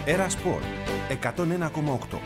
Έρα Σπορ 101,8.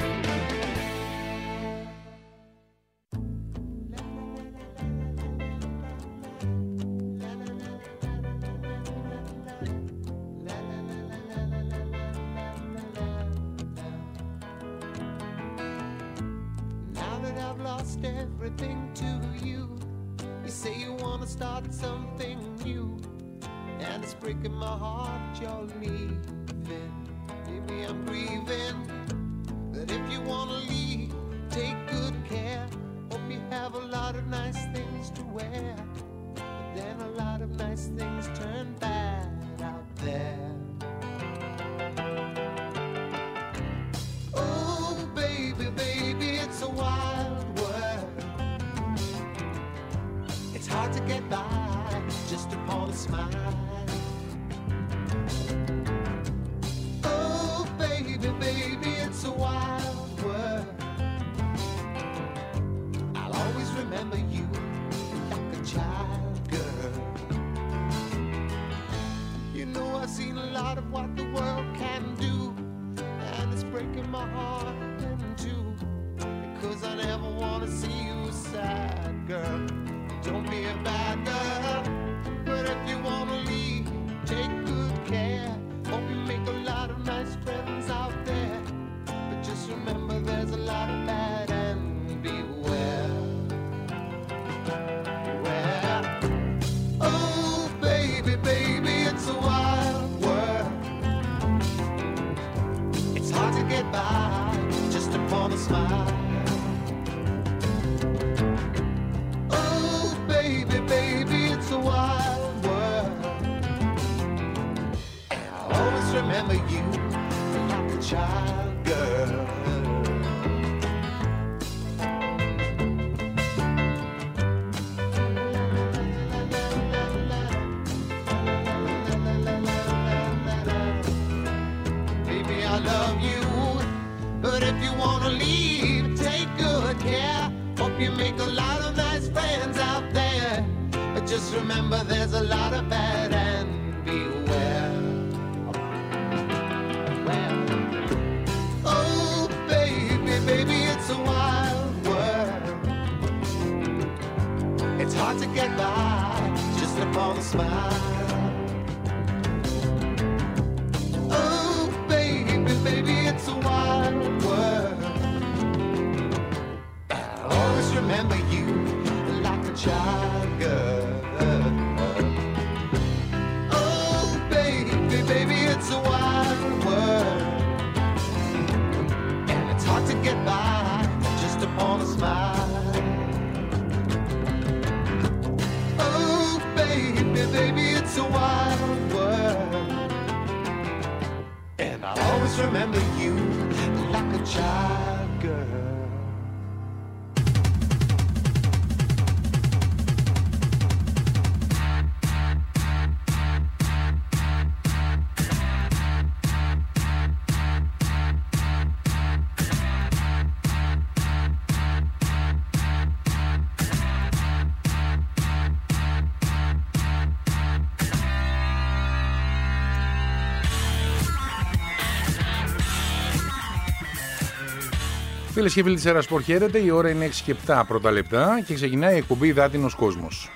Φίλες και φίλοι της Έρα Σπορ, χαίρετε. Η ώρα είναι 6 και 7 πρώτα λεπτά και ξεκινάει η εκπομπή Υδάτινος Κόσμος.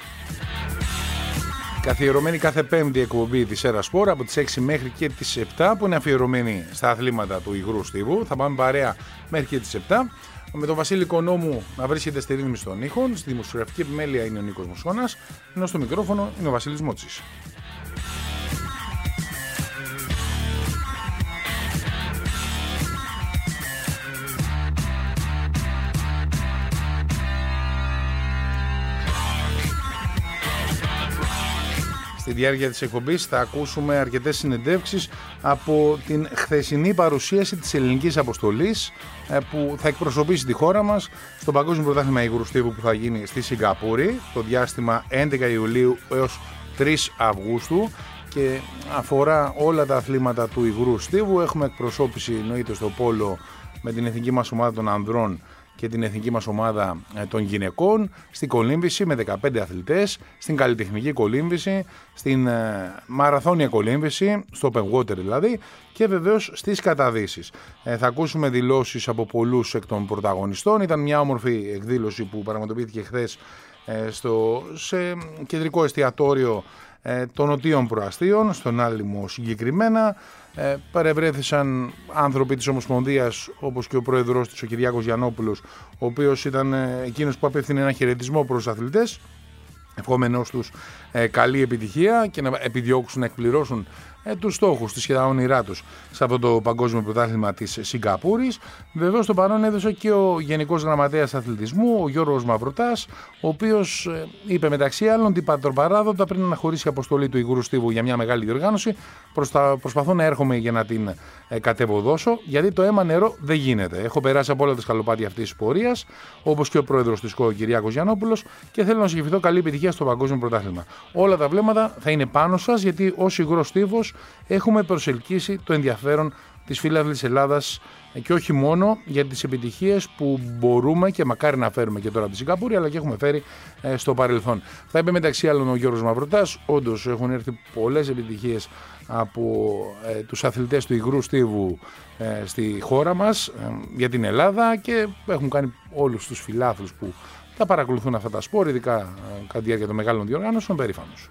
Καθιερωμένη κάθε Πέμπτη εκπομπή της Έρα Σπορ από τις 6 μέχρι και τις 7, που είναι αφιερωμένη στα αθλήματα του υγρού στίβου. Θα πάμε παρέα μέχρι και τις 7. Με τον Βασίλη Κονόμου να βρίσκεται στη ρύθμιση των ήχων. Στη δημοσιογραφική επιμέλεια είναι ο Νίκος Μουσώνας, ενώ στο μικρόφωνο είναι ο Βασίλης Μότσης. Στη διάρκεια της εκπομπής θα ακούσουμε αρκετές συνεντεύξεις από την χθεσινή παρουσίαση της ελληνικής αποστολής που θα εκπροσωπήσει τη χώρα μας στο Παγκόσμιο Πρωτάθλημα Υγρού Στίβου που θα γίνει στη Σιγκαπούρη το διάστημα 11 Ιουλίου έως 3 Αυγούστου και αφορά όλα τα αθλήματα του υγρού στίβου. Έχουμε εκπροσώπηση εννοείται στο πόλο με την εθνική μας ομάδα των ανδρών και την εθνική μας ομάδα των γυναικών, στην κολύμβηση με 15 αθλητές, στην καλλιτεχνική κολύμβηση, στην μαραθώνια κολύμβηση, στο open water δηλαδή, και βεβαίως στις καταδύσεις. Θα ακούσουμε δηλώσεις από πολλούς εκ των πρωταγωνιστών. Ήταν μια όμορφη εκδήλωση που πραγματοποιήθηκε χθες σε κεντρικό εστιατόριο των Νοτίων Προαστίων, στον Άλυμο συγκεκριμένα. Παρευρέθησαν άνθρωποι της Ομοσπονδίας, όπως και ο πρόεδρος της, ο Κυριάκος Γιαννόπουλος, ο οποίος ήταν εκείνος που απέφθινε ένα χαιρετισμό προς τους αθλητές, ευχόμενος τους καλή επιτυχία και να επιδιώξουν να εκπληρώσουν τους στόχους, τη σχεδόν όνειρά τους σε αυτό το παγκόσμιο πρωτάθλημα της Σιγκαπούρης. Βεβαίως το παρόν έδωσε και ο Γενικός Γραμματέας Αθλητισμού, ο Γιώργος Μαυροτάς, ο οποίος είπε μεταξύ άλλων ότι πατροπαράδοτα πριν αναχωρήσει η αποστολή του Υγρού Στίβου για μια μεγάλη διοργάνωση, προσπαθώ να έρχομαι για να την κατεβοδώσω, γιατί το αίμα νερό δεν γίνεται. Έχω περάσει από όλα τα σκαλοπάτια αυτής της πορείας, όπως και ο πρόεδρος της ΚΟ, Κυριάκος Γιαννόπουλος, και θέλω να σας ευχηθώ καλή επιτυχία στο παγκόσμιο πρωτάθλημα. Όλα τα βλέμματα θα είναι πάνω σας, γιατί ως Υγρός Στίβος έχουμε προσελκύσει το ενδιαφέρον της φίλαθλης Ελλάδας, και όχι μόνο για τις επιτυχίες που μπορούμε και μακάρι να φέρουμε και τώρα από τη Σιγκαπούρη, αλλά και έχουμε φέρει στο παρελθόν. Θα είπε μεταξύ άλλων ο Γιώργος Μαυροτάς, όντως έχουν έρθει πολλές επιτυχίες από τους αθλητές του Υγρού Στίβου στη χώρα μας, για την Ελλάδα, και έχουν κάνει όλους τους φιλάθλους που θα παρακολουθούν αυτά τα σπορ, ειδικά κατά τη διάρκεια των μεγάλων διοργάνωσεων, περήφανους.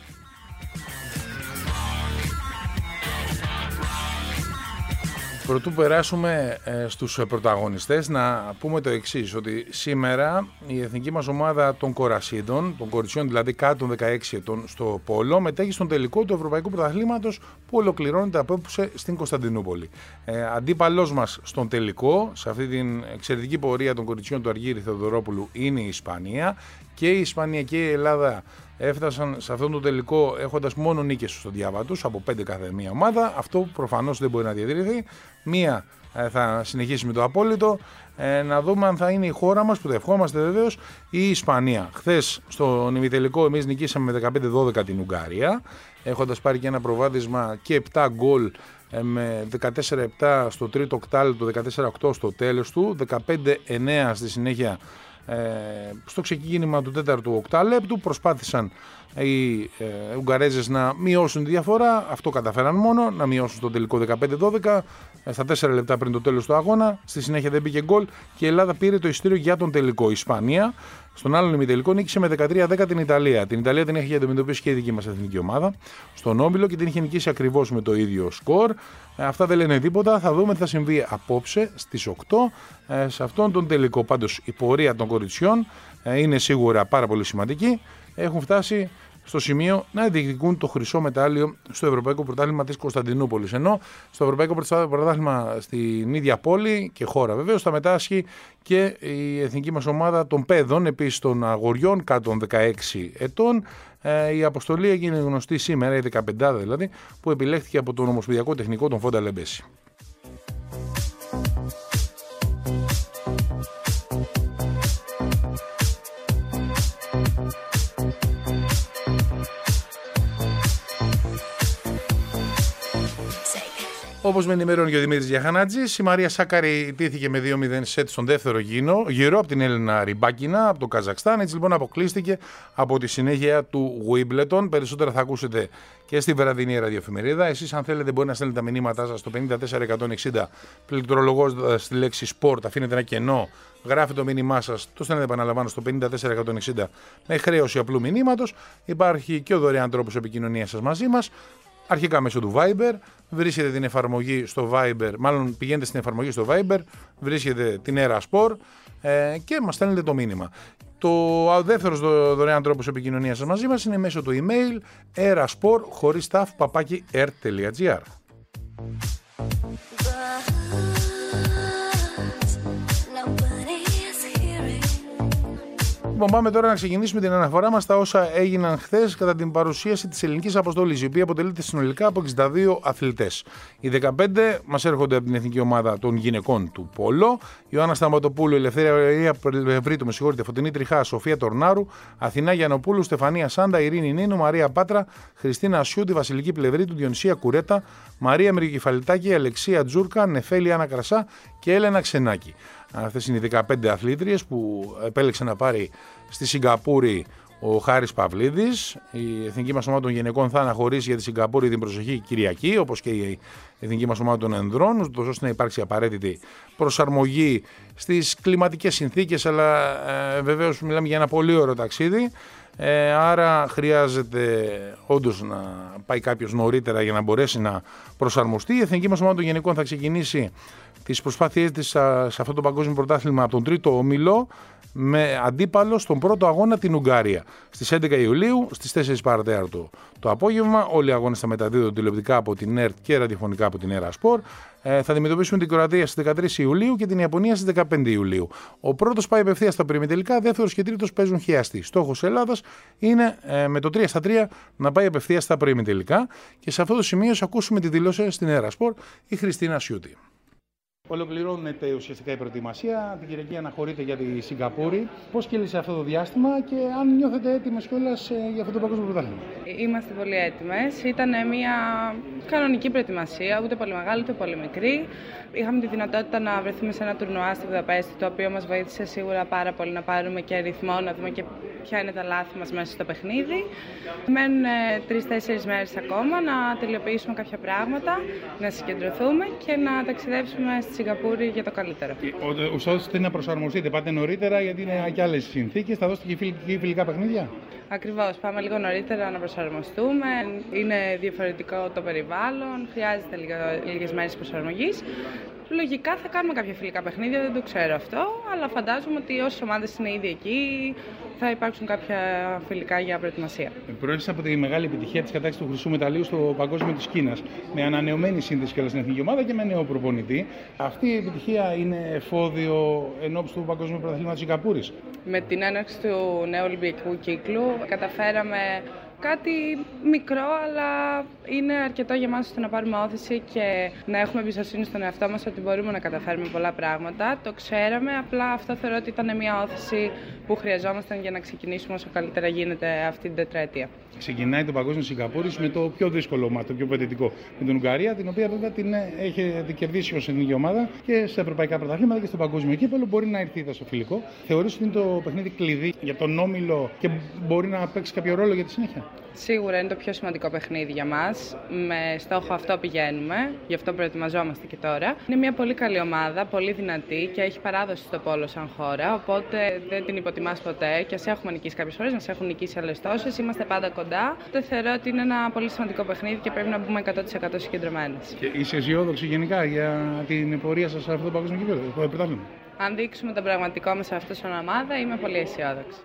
Πρωτού περάσουμε στους πρωταγωνιστές, να πούμε το εξής, ότι σήμερα η εθνική μας ομάδα των κορασίδων, των κοριτσιών δηλαδή κάτω των 16 ετών στο πόλο, μετέχει στον τελικό του Ευρωπαϊκού Πρωταθλήματος που ολοκληρώνεται απόψε στην Κωνσταντινούπολη. Αντίπαλός μας στον τελικό, σε αυτή την εξαιρετική πορεία των κοριτσιών του Αργύρη Θεοδωρόπουλου, είναι η Ισπανία, και η Ισπανία και η Ελλάδα έφτασαν σε αυτόν τον τελικό έχοντας μόνο νίκες στο διάβα τους, από 5 κάθε μία ομάδα. Αυτό προφανώς δεν μπορεί να διατηρηθεί. Μία θα συνεχίσει με το απόλυτο. Να δούμε αν θα είναι η χώρα μας, που το ευχόμαστε βεβαίως, ή η Ισπανία. Χθες στον ημιτελικό εμείς νικήσαμε με 15-12 την Ουγγαρία, έχοντας πάρει και ένα προβάδισμα και 7 γκολ, με 14-7 στο τρίτο οκτάλεπτο, 14-8 στο τέλος του, 15-9 στη συνέχεια. Στο ξεκίνημα του τέταρτου οκτάλεπτου προσπάθησαν οι Ουγγαρέζες να μειώσουν τη διαφορά. Αυτό καταφέραν μόνο, να μειώσουν στο τελικό 15-12 στα 4 λεπτά πριν το τέλος του αγώνα. Στη συνέχεια δεν μπήκε γκολ και η Ελλάδα πήρε το ειστήριο για τον τελικό. Η Ισπανία στον άλλον ημιτελικό νίκησε με 13-10 την Ιταλία. Την Ιταλία την έχει αντιμετωπίσει και η δική μας εθνική ομάδα στον όμιλο και την είχε νικήσει ακριβώς με το ίδιο σκορ. Αυτά δεν λένε τίποτα. Θα δούμε τι θα συμβεί απόψε στις 8 σε αυτόν τον τελικό. Πάντως η πορεία των κοριτσιών είναι σίγουρα πάρα πολύ σημαντική. Έχουν φτάσει στο σημείο να διεκδικούν το χρυσό μετάλλιο στο Ευρωπαϊκό Πρωτάθλημα της Κωνσταντινούπολης. Ενώ στο Ευρωπαϊκό Πρωτάθλημα στην ίδια πόλη και χώρα βεβαίως θα μετάσχει και η εθνική μας ομάδα των παιδών, επίσης των αγοριών κάτω των 16 ετών. Η αποστολή έγινε γνωστή σήμερα, η 15 δηλαδή, που επιλέχθηκε από τον Ομοσπονδιακό Τεχνικό τον Φόντα Λεμπέση. Όπως με ενημερώνει και ο Δημήτρης Γιαχανάτζης, η Μαρία Σάκαρη τήθηκε με 2-0 σετ στον δεύτερο γύρο από την Έλενα Ριμπάκινα από το Καζακστάν. Έτσι λοιπόν αποκλείστηκε από τη συνέχεια του Wimbledon. Περισσότερα θα ακούσετε και στη βραδινή ραδιοεφημερίδα. Εσείς, αν θέλετε, μπορεί να στέλνετε τα μηνύματά σας στο 54160, πληκτρολογώντας τη λέξη sport. Αφήνετε ένα κενό, γράφετε το μήνυμά σας, το στέλνετε, επαναλαμβάνω, στο 54160 με χρέωση απλού μηνύματος. Υπάρχει και ο δωρεάν τρόπος επικοινωνίας σας μαζί μας. Αρχικά μέσω του Viber, βρίσκετε την εφαρμογή στο Viber, μάλλον πηγαίνετε στην εφαρμογή στο Viber, βρίσκετε την Erasport και μας στέλνετε το μήνυμα. Το δεύτερος δωρεάν τρόπος επικοινωνίας σας μαζί μας είναι μέσω του email erasport@r.gr. Λοιπόν, πάμε τώρα να ξεκινήσουμε την αναφορά μας στα όσα έγιναν χθες κατά την παρουσίαση της ελληνικής αποστολής, η οποία αποτελείται συνολικά από 62 αθλητές. Οι 15 μας έρχονται από την εθνική ομάδα των γυναικών του Πόλο. Ιωάννα Σταματοπούλου, Ελευθερία Βρήτου, Φωτεινή Τριχά, Σοφία Τορνάρου, Αθηνά Γιαννοπούλου, Στεφανία Σάντα, Ειρήνη Νίνου, Μαρία Πάτρα, Χριστίνα Ασιούτη, Βασιλική Πλευρίτου, Διονυσία Κουρέτα, Μαρία Μυρικεφαλιτάκη, Αλεξία Τζούρκα, Νεφέλη Άννα Κρασά και Έλενα Ξενάκη. Αυτές είναι οι 15 αθλήτριες που επέλεξε να πάρει στη Σιγκαπούρη ο Χάρης Παυλίδης. Η εθνική μας ομάδα των γυναικών θα αναχωρήσει για τη Σιγκαπούρη την προσεχή Κυριακή, όπως και η εθνική μας ομάδα των ανδρών, ώστε να υπάρξει απαραίτητη προσαρμογή στις κλιματικές συνθήκες, αλλά βεβαίως μιλάμε για ένα πολύ ωραίο ταξίδι. Άρα χρειάζεται όντως να πάει κάποιος νωρίτερα για να μπορέσει να προσαρμοστεί. Η εθνική μας ομάδα των γυναικών θα ξεκινήσει τις προσπάθειές της σε αυτό το παγκόσμιο πρωτάθλημα από τον τρίτο όμιλο, με αντίπαλο στον πρώτο αγώνα την Ουγγαρία. Στις 11 Ιουλίου, στις 4 παρατέταρτο το απόγευμα, όλοι οι αγώνες θα μεταδίδονται τηλεοπτικά από την ΕΡΤ και ραδιοφωνικά από την Ερασπορ. Θα αντιμετωπίσουν την Κροατία στις 13 Ιουλίου και την Ιαπωνία στις 15 Ιουλίου. Ο πρώτος πάει απευθείας στα προημιτελικά, δεύτερος και τρίτος παίζουν χιαστή. Στόχος Ελλάδας είναι με το 3-3 να πάει απευθείας στα προημιτελικά. Και σε αυτό το σημείο θα ακούσουμε τη δηλώση στην Ερασπορ η Χριστίνα Σιούτη. Ολοκληρώνεται ουσιαστικά η προετοιμασία. Την Κυριακή αναχωρείται για τη Σιγκαπούρη. Πώς κύλησε αυτό το διάστημα και αν νιώθετε έτοιμες κιόλας για αυτό το παγκόσμιο πρωτάθλημα? Είμαστε πολύ έτοιμες. Ήταν μια κανονική προετοιμασία, ούτε πολύ μεγάλη ούτε πολύ μικρή. Είχαμε τη δυνατότητα να βρεθούμε σε ένα τουρνουά στη Βουδαπέστη, το οποίο μας βοήθησε σίγουρα πάρα πολύ να πάρουμε και ρυθμό, να δούμε και ποια είναι τα λάθη μας μέσα στο παιχνίδι. Μένουν 3-4 μέρες ακόμα να τελειοποιήσουμε κάποια πράγματα, να συγκεντρωθούμε και να ταξιδέψουμε στη Σιγκαπούρη για το καλύτερο. Ο στόχος είναι να προσαρμοστείτε, πάτε νωρίτερα γιατί είναι και άλλες συνθήκες. Θα δώσετε και φιλικά παιχνίδια? Ακριβώς, πάμε λίγο νωρίτερα να προσαρμοστούμε. Είναι διαφορετικό το περιβάλλον, χρειάζεται λίγες μέρες προσαρμογής. Λογικά θα κάνουμε κάποια φιλικά παιχνίδια, δεν το ξέρω αυτό, αλλά φαντάζομαι ότι όσες ομάδες είναι ήδη εκεί θα υπάρξουν κάποια φιλικά για προετοιμασία. Προέρχεσαι από τη μεγάλη επιτυχία της κατάξυσης του χρυσού μεταλλίου στο παγκόσμιο της Κίνας, με ανανεωμένη σύνδεση και στην εθνική ομάδα και με νέο προπονητή. Αυτή η επιτυχία είναι εφόδιο ενόψει του παγκόσμιου πρωταθλήματος Σιγκαπούρης? Με την έναρξη του νέου Ολυμπιακού κύκλου καταφέραμε κάτι μικρό, αλλά είναι αρκετό για μας ώστε να πάρουμε όθηση και να έχουμε εμπιστοσύνη στον εαυτό μας ότι μπορούμε να καταφέρουμε πολλά πράγματα. Το ξέραμε, απλά αυτό θεωρώ ότι ήταν μια όθηση που χρειαζόμασταν για να ξεκινήσουμε όσο καλύτερα γίνεται αυτή την τετραετία. Ξεκινάει το παγκόσμιο Σιγκαπούρης με το πιο δύσκολο μάτι, το πιο απαιτητικό, με την Ουγγαρία, την οποία βέβαια την έχετε κερδίσει ως εθνική ομάδα και στα ευρωπαϊκά πρωταθλήματα και στο παγκόσμιο κύπελλο. Μπορεί να έρθει στο φιλικό. Θεωρείς ότι είναι το παιχνίδι κλειδί για τον όμιλο και μπορεί να παίξει κάποιο ρόλο για τη συνέχεια? Σίγουρα είναι το πιο σημαντικό παιχνίδι για μας. Με στόχο αυτό πηγαίνουμε, γι' αυτό προετοιμαζόμαστε και τώρα. Είναι μια πολύ καλή ομάδα, πολύ δυνατή και έχει παράδοση στο πόλο σαν χώρα. Οπότε δεν την υποτιμάς ποτέ και ας έχουμε νικήσει κάποιες φορές, μας έχουν νικήσει άλλες τόσες. Είμαστε πάντα κοντά. Οπότε θεωρώ ότι είναι ένα πολύ σημαντικό παιχνίδι και πρέπει να μπούμε 100% συγκεντρωμένες. Και είσαι αισιόδοξη γενικά για την πορεία σας σε αυτό το παγκόσμιο κύπελλο? Αν δείξουμε τον πραγματικό μας σε αυτό σαν ομάδα, είμαι πολύ αισιόδοξη.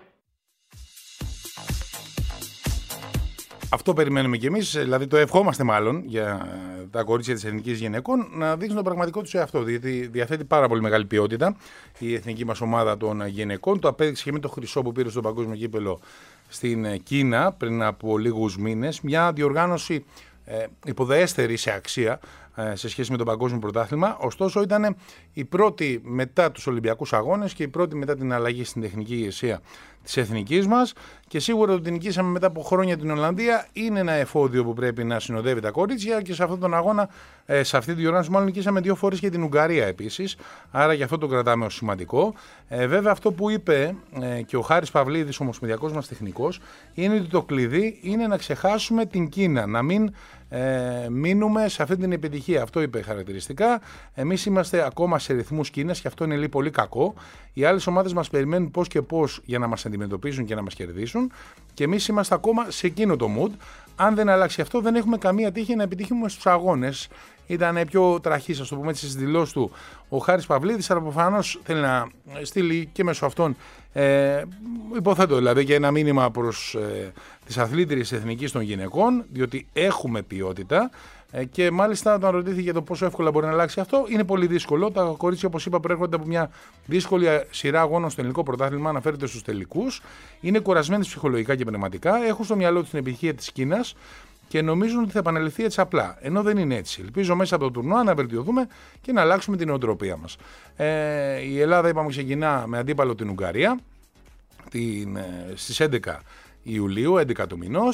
Αυτό περιμένουμε κι εμείς, δηλαδή το ευχόμαστε μάλλον για τα κορίτσια της εθνικής γυναικών να δείξουν το πραγματικό τους εαυτό. Γιατί διαθέτει πάρα πολύ μεγάλη ποιότητα η εθνική μας ομάδα των γυναικών. Το απέδειξε και με το χρυσό που πήρε στο παγκόσμιο κύπελλο στην Κίνα πριν από λίγους μήνες. Μια διοργάνωση υποδεέστερη σε αξία σε σχέση με το παγκόσμιο πρωτάθλημα. Ωστόσο ήταν η πρώτη μετά τους Ολυμπιακούς Αγώνες και η πρώτη μετά την αλλαγή στην τεχνική ηγεσία της εθνικής μας, και σίγουρα ότι νικήσαμε μετά από χρόνια την Ολλανδία είναι ένα εφόδιο που πρέπει να συνοδεύει τα κορίτσια, και σε αυτόν τον αγώνα, σε αυτή τη διοργάνωση μάλλον νικήσαμε 2 φορές και την Ουγγαρία επίσης, άρα γι' αυτό το κρατάμε ως σημαντικό. Βέβαια αυτό που είπε και ο Χάρης Παυλίδης, ο ομοσπονδιακός μας τεχνικός, είναι ότι το κλειδί είναι να ξεχάσουμε την Κίνα, να μην μείνουμε σε αυτή την επιτυχία. Αυτό είπε χαρακτηριστικά. Εμείς είμαστε ακόμα σε ρυθμούς Κίνας και αυτό είναι λίγο πολύ κακό. Οι άλλες ομάδες μας περιμένουν πώς και πώς για να μας αντιμετωπίσουν και να μας κερδίσουν, και εμείς είμαστε ακόμα σε εκείνο το mood. Αν δεν αλλάξει αυτό, δεν έχουμε καμία τύχη να επιτύχουμε στους αγώνες. Ήταν πιο τραχής, ας το πούμε έτσι, στις δηλώσεις του ο Χάρης Παυλίδης, αλλά προφανώς θέλει να στείλει και μέσω αυτών, υποθέτω δηλαδή, και ένα μήνυμα προς τις αθλήτριες εθνικής των γυναικών, διότι έχουμε ποιότητα. Και μάλιστα όταν ρωτήθηκε για το πόσο εύκολα μπορεί να αλλάξει αυτό, είναι πολύ δύσκολο. Τα κορίτσια, όπως είπα, προέρχονται από μια δύσκολη σειρά αγώνων στο ελληνικό πρωτάθλημα, αναφέρεται στους τελικούς. Είναι κουρασμένες ψυχολογικά και πνευματικά. Έχουν στο μυαλό τους την επιτυχία της Κίνας και νομίζουν ότι θα επαναληφθεί έτσι απλά. Ενώ δεν είναι έτσι. Ελπίζω μέσα από το τουρνουά να βελτιωθούμε και να αλλάξουμε την νοοτροπία μας. Η Ελλάδα, είπαμε, ξεκινά με αντίπαλο την Ουγγαρία στις 11 Ιουλίου, 11 του μηνός.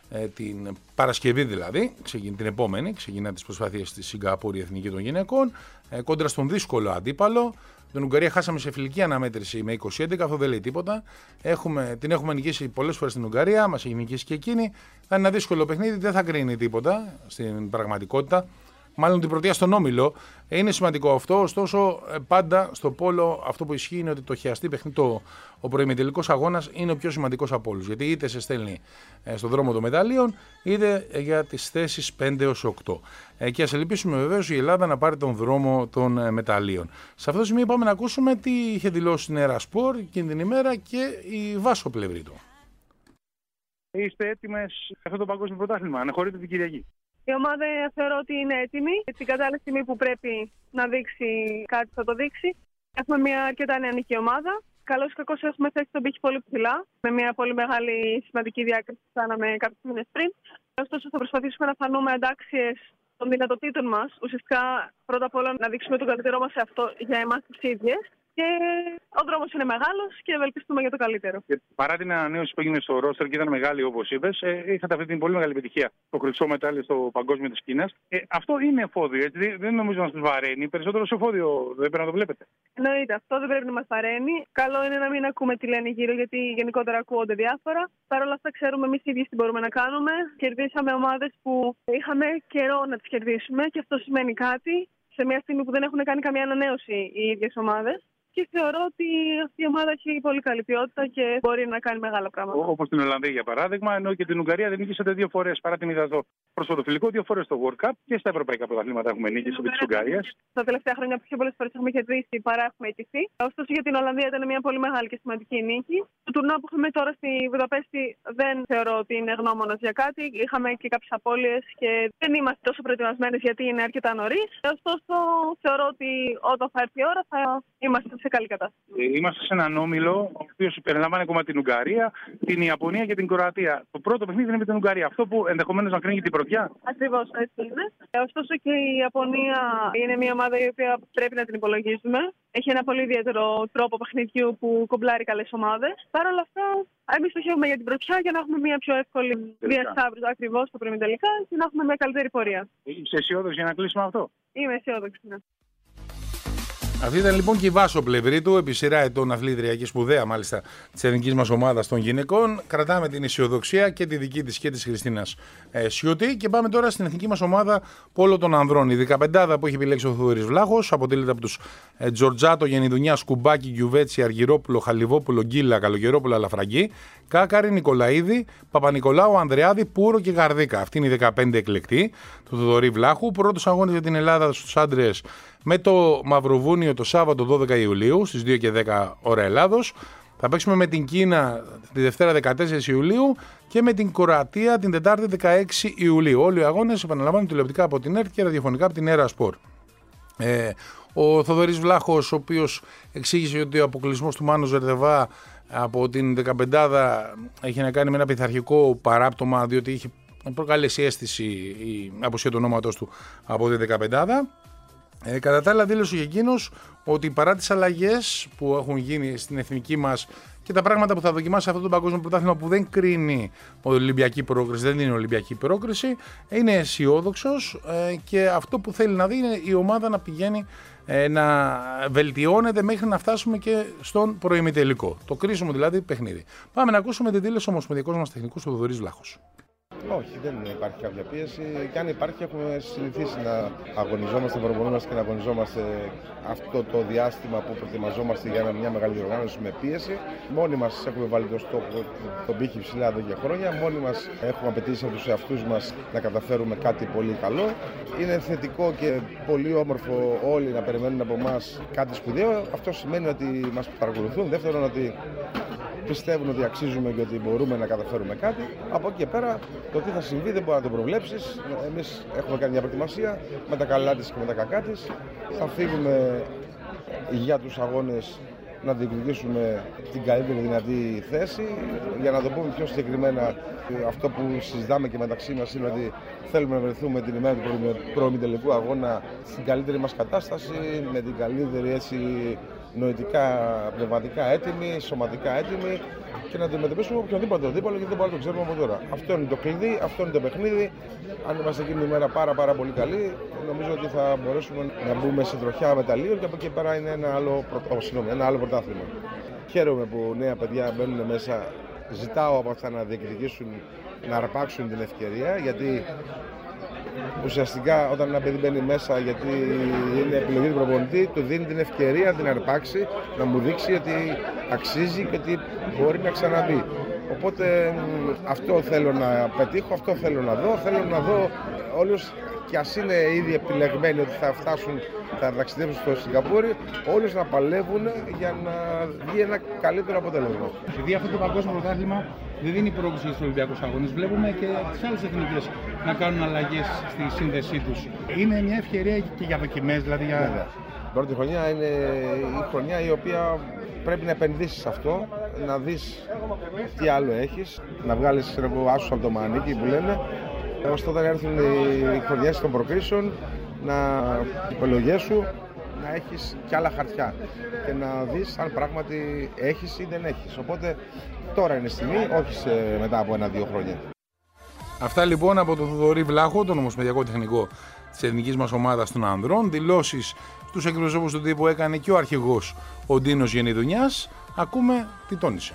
την Παρασκευή δηλαδή, την επόμενη, ξεκινά τις προσπάθειες στη Σιγκαπούρη η Εθνική των Γυναικών, κόντρα στον δύσκολο αντίπαλο. Την Ουγγαρία χάσαμε σε φιλική αναμέτρηση με 20-11, αυτό δεν λέει τίποτα. Την έχουμε νικήσει πολλές φορές στην Ουγγαρία, μας έχει νικήσει και εκείνη. Θα είναι ένα δύσκολο παιχνίδι, δεν θα κρίνει τίποτα στην πραγματικότητα. Μάλλον την πρωτεία στον όμιλο. Είναι σημαντικό αυτό, ωστόσο πάντα στο πόλο αυτό που ισχύει είναι ότι το χιαστή παιχνίδι, ο προημιτελικός αγώνας είναι ο πιο σημαντικός από όλους. Γιατί είτε σε στέλνει στον δρόμο των μεταλλίων, είτε για τις θέσεις 5 έως 8. Και ας ελπίσουμε βεβαίως η Ελλάδα να πάρει τον δρόμο των μεταλλίων. Σε αυτό το σημείο πάμε να ακούσουμε τι είχε δηλώσει η Νέρα Σπορ εκείνη την ημέρα και η Βάσο Πλευρίτου. Είστε έτοιμες για αυτό το παγκόσμιο πρωτάθλημα? Αναχωρείτε την Κυριακή. Η ομάδα θεωρώ ότι είναι έτοιμη. Την κατάλληλη στιγμή που πρέπει να δείξει κάτι θα το δείξει. Έχουμε μια αρκετά νεανική ομάδα. Καλώς ή κακώς έχουμε θέσει τον πύχη πολύ ψηλά. Με μια πολύ μεγάλη σημαντική διάκριση που κάναμε κάποιους μήνες πριν. Ωστόσο θα προσπαθήσουμε να φανούμε αντάξιες των δυνατοτήτων μας. Ουσιαστικά πρώτα απ' όλα να δείξουμε τον καλύτερό μας σε αυτό για εμάς τις ίδιες. Και ο δρόμος είναι μεγάλος και ευελπιστούμε για το καλύτερο. Και παρά την ανανέωση που έγινε στο ρόστερ και ήταν μεγάλη, όπως είπες, είχατε αυτή την πολύ μεγάλη επιτυχία. Το χρυσό μετάλλιο στο παγκόσμιο της Κίνας. Αυτό είναι εφόδιο, έτσι. Δεν νομίζω να σας βαραίνει. Περισσότερο σε εφόδιο δεν πρέπει να το βλέπετε. Εννοείται, αυτό δεν πρέπει να μας βαραίνει. Καλό είναι να μην ακούμε τι λένε γύρω, γιατί γενικότερα ακούγονται διάφορα. Παρ' όλα αυτά, ξέρουμε εμείς οι ίδιοι τι μπορούμε να κάνουμε. Κερδίσαμε ομάδες που είχαμε καιρό να τις κερδίσουμε και αυτό σημαίνει κάτι. Σε μια στιγμή που δεν έχουν κάνει καμία ανανέωση οι ίδιες ομάδες. Και θεωρώ ότι αυτή η ομάδα έχει πολύ καλή ποιότητα και μπορεί να κάνει μεγάλα πράγματα. Όπως την Ολλανδία για παράδειγμα, ενώ και την Ουγγαρία δεν νίκησατε 2 φορές παρά την είδα στο προσφωτοφιλικό, 2 φορές στο World Cup και στα ευρωπαϊκά πρωταθλήματα έχουμε νίκηση επί της Ουγγαρίας. Τα τελευταία χρόνια πιο πολλές φορές έχουμε κερδίσει παρά έχουμε ιτηθεί. Ωστόσο για την Ολλανδία ήταν μια πολύ μεγάλη και σημαντική νίκη. Το τουρνουά που είχαμε τώρα στη Βουδαπέστη δεν θεωρώ ότι είναι γνώμονας για κάτι. Είχαμε και κάποιες απώλειες και δεν είμαστε τόσο προετοιμασμένες γιατί είναι αρκετά νωρίς. Ωστόσο θεωρώ ότι όταν θα έρθει η ώρα θα είμαστε σε καλή κατάσταση. Είμαστε σε έναν όμιλο, ο οποίος περιλαμβάνει ακόμα την Ουγγαρία, την Ιαπωνία και την Κροατία. Το πρώτο παιχνίδι είναι με την Ουγγαρία. Αυτό που ενδεχομένως να κρίνει την πρωτιά. Ακριβώς έτσι είναι. Ωστόσο και η Ιαπωνία είναι μια ομάδα η οποία πρέπει να την υπολογίζουμε. Έχει ένα πολύ ιδιαίτερο τρόπο παιχνιδιού που κομπλάρει καλές ομάδες. Παρ' όλα αυτά, εμείς στοχεύουμε για την πρωτιά για να έχουμε μια πιο εύκολη διασταύρωση ακριβώς στο προημιτελικά και να έχουμε μια καλύτερη πορεία. Είσαι αισιόδοξη για να κλείσουμε αυτό? Είμαι αισιόδοξη, ναι. Αυτή ήταν λοιπόν και η Βάσο Πλευρίτου, επί σειρά ετών αθλήτρια και σπουδαία μάλιστα της εθνικής μας ομάδας των γυναικών. Κρατάμε την αισιοδοξία και τη δική της και της Χριστίνας Σιούτη. Και πάμε τώρα στην εθνική μας ομάδα πόλο των ανδρών. Η 15 που έχει επιλέξει ο Θοδωρής Βλάχος αποτελείται από τους Τζορτζάτο, Γενιδουνιά, Σκουμπάκη, Γιουβέτσι, Αργυρόπουλο, Χαλιβόπουλο, Γκίλα, Καλογερόπουλο, Αλαφραγκή, Κάκαρη, Νικολαίδη, Παπα-Νικολάου, Ανδρεάδη, Πούρο και Γαρδίκα. Αυτή είναι η 15 εκλεκτή του Θοδωρή Βλάχου. Πρώτος αγώνας για την Ελλάδα στους άντρες με το Μαυροβούνιο το Σάββατο 12 Ιουλίου στις 2 και 10 ώρα Ελλάδος. Θα παίξουμε με την Κίνα τη Δευτέρα 14 Ιουλίου και με την Κροατία την Τετάρτη 16 Ιουλίου. Όλοι οι αγώνες επαναλαμβάνουν τηλεοπτικά από την ΕΡΤ και ραδιοφωνικά από την Νέρα Σπορ. Ο Θοδωρής Βλάχος, ο οποίος εξήγησε ότι ο αποκλεισμός του Μάνου Ζερδεβά από την 15 έχει να κάνει με ένα πειθαρχικό παράπτωμα, διότι είχε προκαλέσει αίσθηση η απουσία του ονόματος του από την 15. Κατά τα άλλα δήλωσε και εκείνος ότι παρά τις αλλαγές που έχουν γίνει στην εθνική μας και τα πράγματα που θα δοκιμάσει αυτό το παγκόσμιο πρωτάθλημα που δεν κρίνει Ολυμπιακή πρόκριση, δεν είναι Ολυμπιακή πρόκριση, είναι αισιόδοξος και αυτό που θέλει να δει είναι η ομάδα να πηγαίνει να βελτιώνεται μέχρι να φτάσουμε και στον προημιτελικό. Το κρίσιμο δηλαδή παιχνίδι. Πάμε να ακούσουμε την δήλωση ομοσπονδιακός μας τεχνικός του Θοδωρής Βλάχος. Όχι, δεν υπάρχει κάποια πίεση. Και αν υπάρχει, έχουμε συνηθίσει να αγωνιζόμαστε, προπονούμαστε και να αγωνιζόμαστε αυτό το διάστημα που προετοιμαζόμαστε για μια μεγάλη διοργάνωση με πίεση. Μόνοι μας έχουμε βάλει το στόχο, τον πύχη ψηλά εδώ και χρόνια. Μόνοι μας έχουμε απαιτήσει από τους εαυτούς μας να καταφέρουμε κάτι πολύ καλό. Είναι θετικό και πολύ όμορφο όλοι να περιμένουν από εμάς κάτι σπουδαίο. Αυτό σημαίνει ότι μας παρακολουθούν. Δεύτερον, ότι πιστεύουν ότι αξίζουμε και ότι μπορούμε να καταφέρουμε κάτι. Από εκεί και πέρα, το τι θα συμβεί δεν μπορεί να το προβλέψεις. Εμείς έχουμε κάνει μια προετοιμασία με τα καλά της και με τα κακά της. Θα φύγουμε για τους αγώνες να διεκδικήσουμε την καλύτερη δυνατή θέση. Για να το πούμε πιο συγκεκριμένα, αυτό που συζητάμε και μεταξύ μας είναι ότι θέλουμε να βρεθούμε την ημέρα του προημιτελικού αγώνα στην καλύτερη μας κατάσταση, με την καλύτερη νοητικά, πνευματικά έτοιμοι, σωματικά έτοιμοι και να αντιμετωπίσουμε οποιοδήποτε αντίπαλο, γιατί δεν μπορούμε να το ξέρουμε από τώρα. Αυτό είναι το κλειδί, αυτό είναι το παιχνίδι. Αν είμαστε εκείνη τη μέρα πάρα πολύ καλοί, νομίζω ότι θα μπορέσουμε να μπούμε σε τροχιά μεταλλίων και από εκεί πέρα είναι ένα άλλο πρωτάθλημα. Χαίρομαι που νέα παιδιά μπαίνουν μέσα. Ζητάω από αυτά να διεκδικήσουν, να αρπάξουν την ευκαιρία, γιατί ουσιαστικά όταν ένα παιδί μπαίνει μέσα, γιατί είναι επιλογή του προπονητή, του δίνει την ευκαιρία να την αρπάξει, να μου δείξει ότι αξίζει και ότι μπορεί να ξαναμπεί. Οπότε αυτό θέλω να πετύχω, αυτό θέλω να δω. Θέλω να δω όλους, και ας είναι ήδη επιλεγμένοι ότι θα φτάσουν, θα ταξιδέψουν στο Σιγκαπούρι, όλους να παλεύουν για να βγει ένα καλύτερο αποτέλεσμα. Επειδή αυτό το παγκόσμιο πρωτάθλημα δεν δίνει πρόκληση στους Ολυμπιακούς Αγώνες, βλέπουμε και τις άλλες εθνικές να κάνουν αλλαγές στη σύνδεσή τους. Είναι μια ευκαιρία και για δοκιμές, δηλαδή για... Βέβαια. Η πρώτη χρονιά είναι η χρονιά η οποία πρέπει να επενδύσεις σε αυτό, να δεις τι άλλο έχεις, να βγάλεις άσους από το μανίκι που λένε, ώστε όταν έρθουν οι χρονιές των προκρίσεων να υπολογές σου, να έχεις κι άλλα χαρτιά και να δεις αν πράγματι έχεις ή δεν έχεις. Οπότε τώρα είναι στιγμή, όχι μετά από 1-2 χρόνια. Αυτά λοιπόν από τον Θοδωρή Βλάχο, τον ομοσπονδιακό τεχνικό της εθνικής μας ομάδας των ανδρών. Δηλώσεις στους εκπροσώπους του τύπου έκανε και ο αρχηγός ο Ντίνος Γενιδουνιάς. Ακούμε τι τόνισε.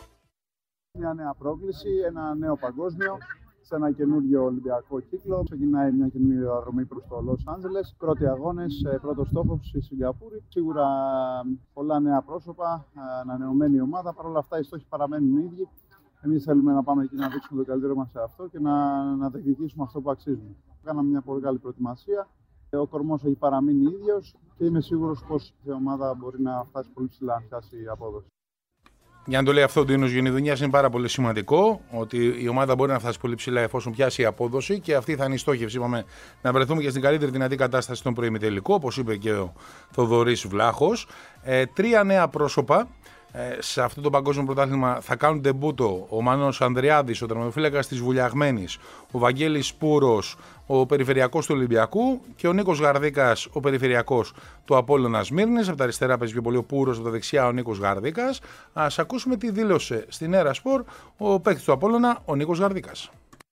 Μια νέα πρόκληση, ένα νέο παγκόσμιο, σε ένα καινούριο Ολυμπιακό κύκλο. Ξεκινάει μια καινούργια διαδρομή προς το Λος Άντζελες. Πρώτοι αγώνες, πρώτος στόχος στη Σιγκαπούρη. Σίγουρα πολλά νέα πρόσωπα, ανανεωμένη ομάδα. Παρ' όλα αυτά οι στόχοι παραμένουν οι ίδιοι. Εμείς θέλουμε να πάμε εκεί να δείξουμε το καλύτερο μας σε αυτό και να διεκδικήσουμε αυτό που αξίζουμε. Κάναμε μια πολύ καλή προετοιμασία. Ο κορμός έχει παραμείνει ίδιος και είμαι σίγουρος πως η ομάδα μπορεί να φτάσει πολύ ψηλά αν πιάσει η απόδοση. Για να το λέει αυτό ο Ντίνος Γενιδουνιάς, είναι πάρα πολύ σημαντικό ότι η ομάδα μπορεί να φτάσει πολύ ψηλά εφόσον πιάσει η απόδοση και αυτή θα είναι η στόχευση. Είπαμε να βρεθούμε και στην καλύτερη δυνατή κατάσταση στον προημιτελικό, όπως είπε και ο Θοδωρής Βλάχος. 3 νέα πρόσωπα. Σε αυτό το παγκόσμιο πρωτάθλημα θα κάνουν ντεμπούτο ο Μάνος Ανδριάδης, ο τερματοφύλακας της Βουλιαγμένης, ο Βαγγέλης Σπούρος, ο περιφερειακός του Ολυμπιακού και ο Νίκος Γαρδίκας, ο περιφερειακός του Απόλλωνα Σμύρνης. Από τα αριστερά παίζει πιο πολύ ο Πούρος, από τα δεξιά ο Νίκος Γαρδίκας. Ας ακούσουμε τι δήλωσε στην Έρα Σπορ ο παίκτης του Απόλλωνα, ο Νίκος Γαρδίκας.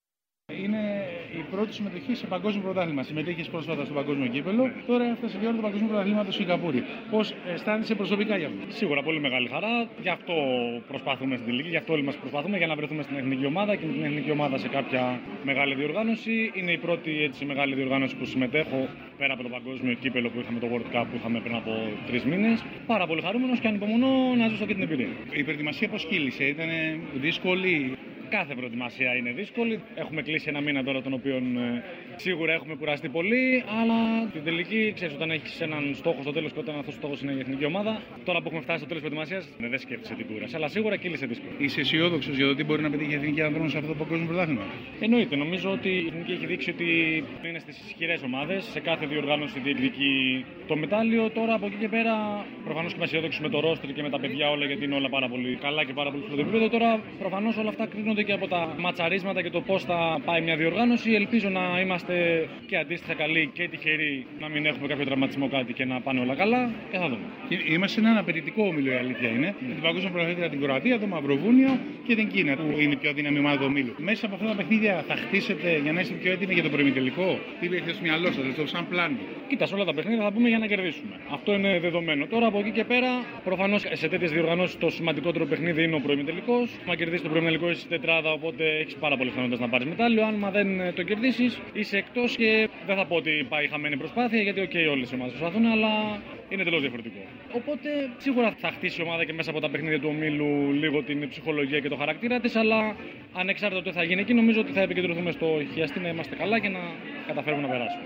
Είναι η πρώτη συμμετοχή σε παγκόσμιο πρωτάθλημα. Συμμετείχε πρόσφατα στο παγκόσμιο κύπελο. Τώρα έφτασε η ώρα του παγκόσμιου πρωταθλήματος στη Σιγκαπούρη. Πώς αισθάνεσαι προσωπικά γι' αυτό? Σίγουρα πολύ μεγάλη χαρά. Γι' αυτό προσπαθούμε στην τελική, γι' αυτό όλοι μας προσπαθούμε για να βρεθούμε στην εθνική ομάδα και με την εθνική ομάδα σε κάποια μεγάλη διοργάνωση. Είναι η πρώτη έτσι μεγάλη διοργάνωση που συμμετέχω πέρα από το παγκόσμιο κύπελο που είχαμε, το World Cup που είχαμε πριν από 3 μήνες. Πάρα πολύ χαρούμενος και ανυπομονώ να ζήσω και την εμπειρία. Η προετοιμασία πώς κύλησε, ήταν δύσκολη? Κάθε προετοιμασία είναι δύσκολη. Έχουμε κλείσει ένα μήνα τώρα, τον οποίο σίγουρα έχουμε κουραστεί πολύ. Αλλά την τελική, ξέρεις, όταν έχεις έναν στόχο στο τέλος και όταν αυτός ο στόχος είναι η εθνική ομάδα, τώρα που έχουμε φτάσει στο τέλος της προετοιμασίας, δεν σκέφτεσαι την κούραση. Αλλά σίγουρα κύλησε δύσκολα. Είσαι αισιόδοξος για το τι μπορεί να πετύχει η εθνική ανδρών σε αυτό το παγκόσμιο πρωτάθλημα? Εννοείται. Νομίζω ότι η εθνική έχει δείξει ότι είναι στις ισχυρές ομάδες. Σε κάθε διοργάνωση διεκδικεί το μετάλλιο. Τώρα από εκεί και πέρα, προφανώς και είμαι αισιόδοξος με το ρόστερ και με τα παιδιά όλα, γιατί είναι όλα πάρα πολύ καλά και πάρα πολύ στο επίπεδο. Τώρα προφανώς όλα αυτά κρίνονται και από τα ματσαρίσματα και το πώς θα πάει μια διοργάνωση. Ελπίζω να είμαστε και αντίστοιχα καλοί και τυχεροί, να μην έχουμε κάποιο τραυματισμό κάτι και να πάνε όλα καλά και θα δούμε. Είμαστε σε έναν απαιτητικό όμιλο, η αλήθεια είναι. Την παγκόσμια πρωταθλήτρια την Κροατία, το Μαυροβούνιο και την Κίνα, που είναι η πιο δύναμη ομάδα του ομίλου. Μέσα από αυτά τα παιχνίδια θα χτίσετε για να είστε πιο έτοιμοι για το προημιτελικό? Τι έχετε στο μυαλό σας, σαν πλάνο? Κοίτα, σε όλα τα παιχνίδια θα πούμε για να κερδίσουμε. Αυτό είναι δεδομένο. Τώρα από εκεί και πέρα, προφανώς σε τέτοιες διοργανώσεις το σημαντικότερο παιχνίδι είναι ο προημιτελικός. Αν κερδίσει το προημιτελικό, είσαι τετράδα, οπότε έχεις πάρα πολλές πιθανότητες να πάρεις μετάλλιο. Αν δεν το κερδίσεις, είσαι εκτός και δεν θα πω ότι πάει χαμένη προσπάθεια, γιατί όλες οι ομάδες προσπαθούν, αλλά είναι τελώς διαφορετικό. Οπότε σίγουρα θα χτίσει η ομάδα και μέσα από τα παιχνίδια του ομίλου λίγο την ψυχολογία και το χαρακτήρα της, αλλά ανεξάρτητα το τι θα γίνει εκεί, νομίζω ότι θα επικεντρωθούμε στο χιαστή, να είμαστε καλά και να καταφέρουμε να περάσουμε.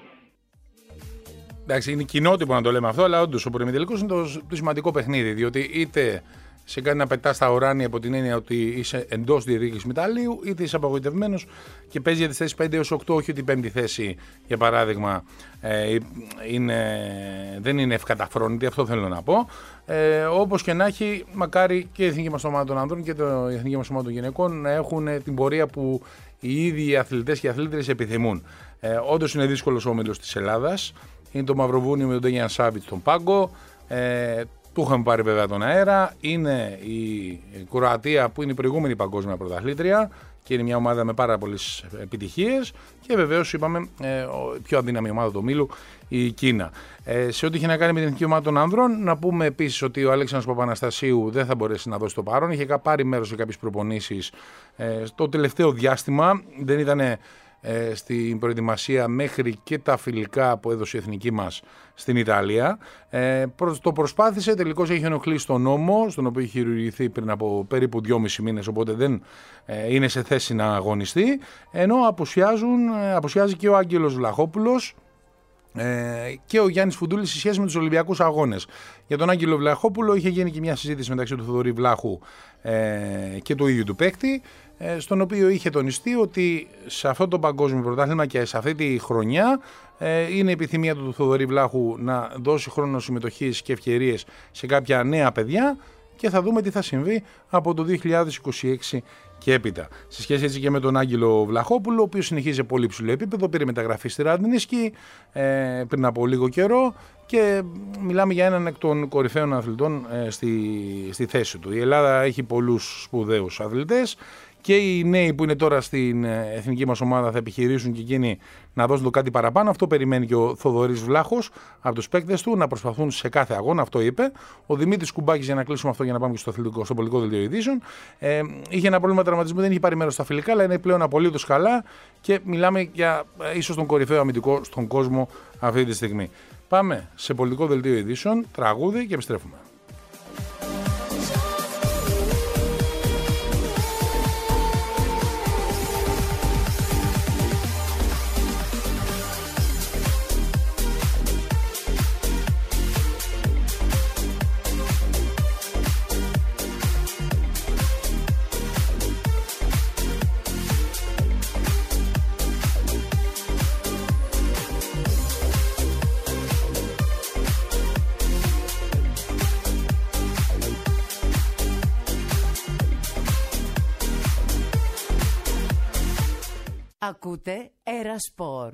Εντάξει, είναι κοινότυπο να το λέμε αυτό, αλλά όντως ο προημιτελικός είναι το σημαντικό παιχνίδι, διότι είτε σε κάνει να πετάς τα ουράνια από την έννοια ότι είσαι εντός διεκδίκησης μεταλλίου, είτε είσαι απογοητευμένος και παίζει για τις θέσεις 5 έως 8, όχι ότι η πέμπτη θέση, για παράδειγμα, δεν είναι ευκαταφρόνητη, αυτό θέλω να πω. Όπως και να έχει, μακάρι και η εθνική μας ομάδα των ανδρών και η εθνική μας ομάδα των γυναικών να έχουν την πορεία που οι ίδιοι οι αθλητές και οι αθλήτρες επιθυμούν. Όντως είναι δύσκολος ο όμιλος της Ελλάδας. Είναι το Μαυροβούνιο με τον Ντένιαν Σάβιτς στον πάγκο. Του είχαμε πάρει βέβαια τον αέρα. Είναι η Κροατία που είναι η προηγούμενη παγκόσμια πρωταθλήτρια και είναι μια ομάδα με πάρα πολλές επιτυχίες. Και βεβαίως είπαμε η πιο αδύναμη ομάδα του ομίλου, η Κίνα. Σε ό,τι είχε να κάνει με την εθνική ομάδα των ανδρών, να πούμε επίσης ότι ο Αλέξανδρος Παπαναστασίου δεν θα μπορέσει να δώσει το παρόν. Είχε πάρει μέρος σε κάποιες προπονήσεις στο τελευταίο διάστημα. Δεν ήταν στην προετοιμασία μέχρι και τα φιλικά που έδωσε η εθνική μας στην Ιταλία. Το προσπάθησε, τελικώς έχει ενοχλήσει τον νόμο, στον οποίο είχε χειρουργηθεί πριν από περίπου 2,5 μήνες, οπότε δεν είναι σε θέση να αγωνιστεί, ενώ απουσιάζει και ο Άγγελος Βλαχόπουλος και ο Γιάννης Φουντούλης σε σχέση με τους Ολυμπιακούς Αγώνες. Για τον Άγγελο Βλαχόπουλο είχε γίνει και μια συζήτηση μεταξύ του Θοδωρή Βλάχου και του ίδιου του παίκτη, στον οποίο είχε τονιστεί ότι σε αυτό το παγκόσμιο πρωτάθλημα και σε αυτή τη χρονιά είναι η επιθυμία του Θοδωρή Βλάχου να δώσει χρόνο συμμετοχής και ευκαιρίες σε κάποια νέα παιδιά και θα δούμε τι θα συμβεί από το 2026 και έπειτα. Σε σχέση έτσι και με τον Άγγελο Βλαχόπουλο, ο οποίος συνεχίζει σε πολύ ψηλό επίπεδο, πήρε μεταγραφή στη Ραντινίσκη πριν από λίγο καιρό και μιλάμε για έναν εκ των κορυφαίων αθλητών στη θέση του. Η Ελλάδα έχει πολλούς σπουδαίους αθλητές και οι νέοι που είναι τώρα στην εθνική μας ομάδα θα επιχειρήσουν και εκείνοι να δώσουν το κάτι παραπάνω. Αυτό περιμένει και ο Θοδωρής Βλάχος από τους παίκτες του, να προσπαθούν σε κάθε αγώνα, αυτό είπε. Ο Δημήτρης Κουμπάκης, για να κλείσουμε αυτό για να πάμε και στο πολιτικό δελτίο ειδήσεων, είχε ένα πρόβλημα τραυματισμού, δεν είχε πάρει μέρος στα φιλικά, αλλά είναι πλέον απολύτως καλά και μιλάμε για ίσως τον κορυφαίο αμυντικό στον κόσμο αυτή τη στιγμή. Πάμε σε πολιτικό δελτίο ειδήσεων, τραγούδι και επιστρέφουμε. Ακούτε Ερασπορ.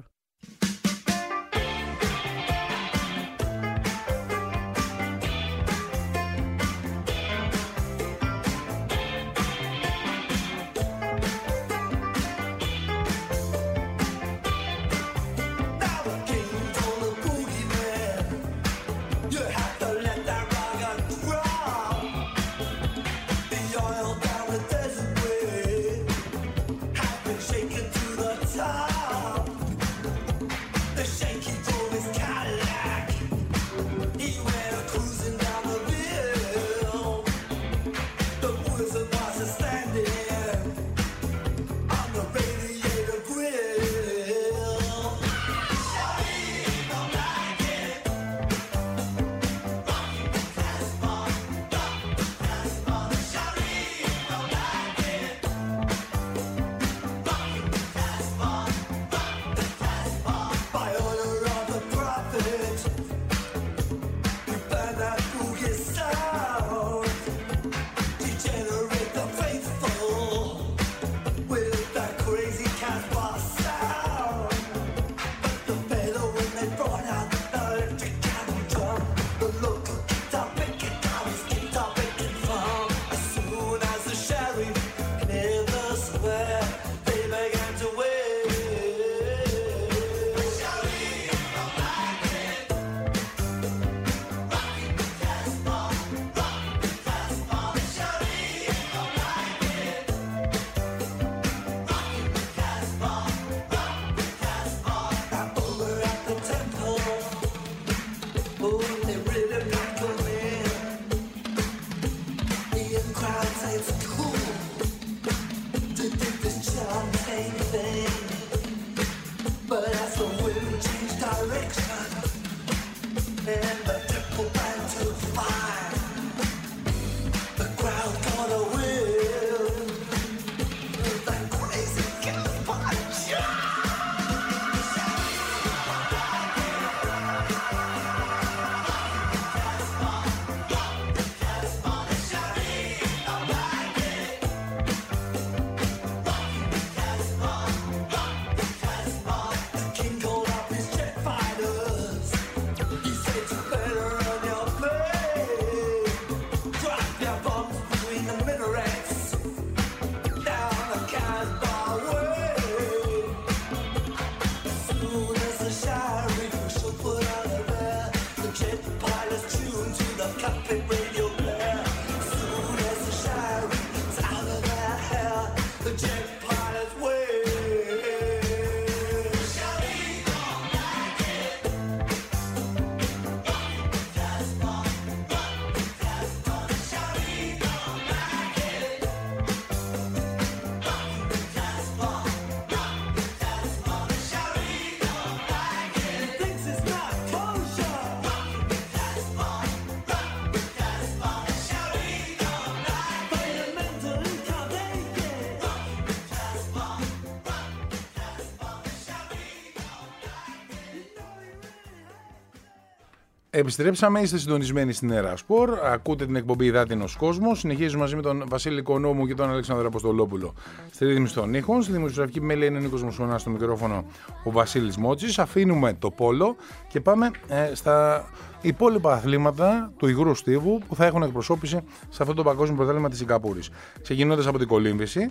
Επιστρέψαμε, είστε συντονισμένοι στην Έρα Σπορ. Ακούτε την εκπομπή Υδάτινος Κόσμος. Συνεχίζουμε μαζί με τον Βασίλη Κονόμου και τον Αλέξανδρο Αποστολόπουλο στη ρύθμιση των ήχων. Στη δημοσιογραφική μέλη είναι ο Νίκος Μοσχονάς, στο μικρόφωνο ο Βασίλης Μότσης. Αφήνουμε το πόλο και πάμε στα υπόλοιπα αθλήματα του υγρού στίβου που θα έχουν εκπροσώπηση σε αυτό το παγκόσμιο πρωτάθλημα της Σιγκαπούρης. Ξεκινώντας από την κολύμβηση,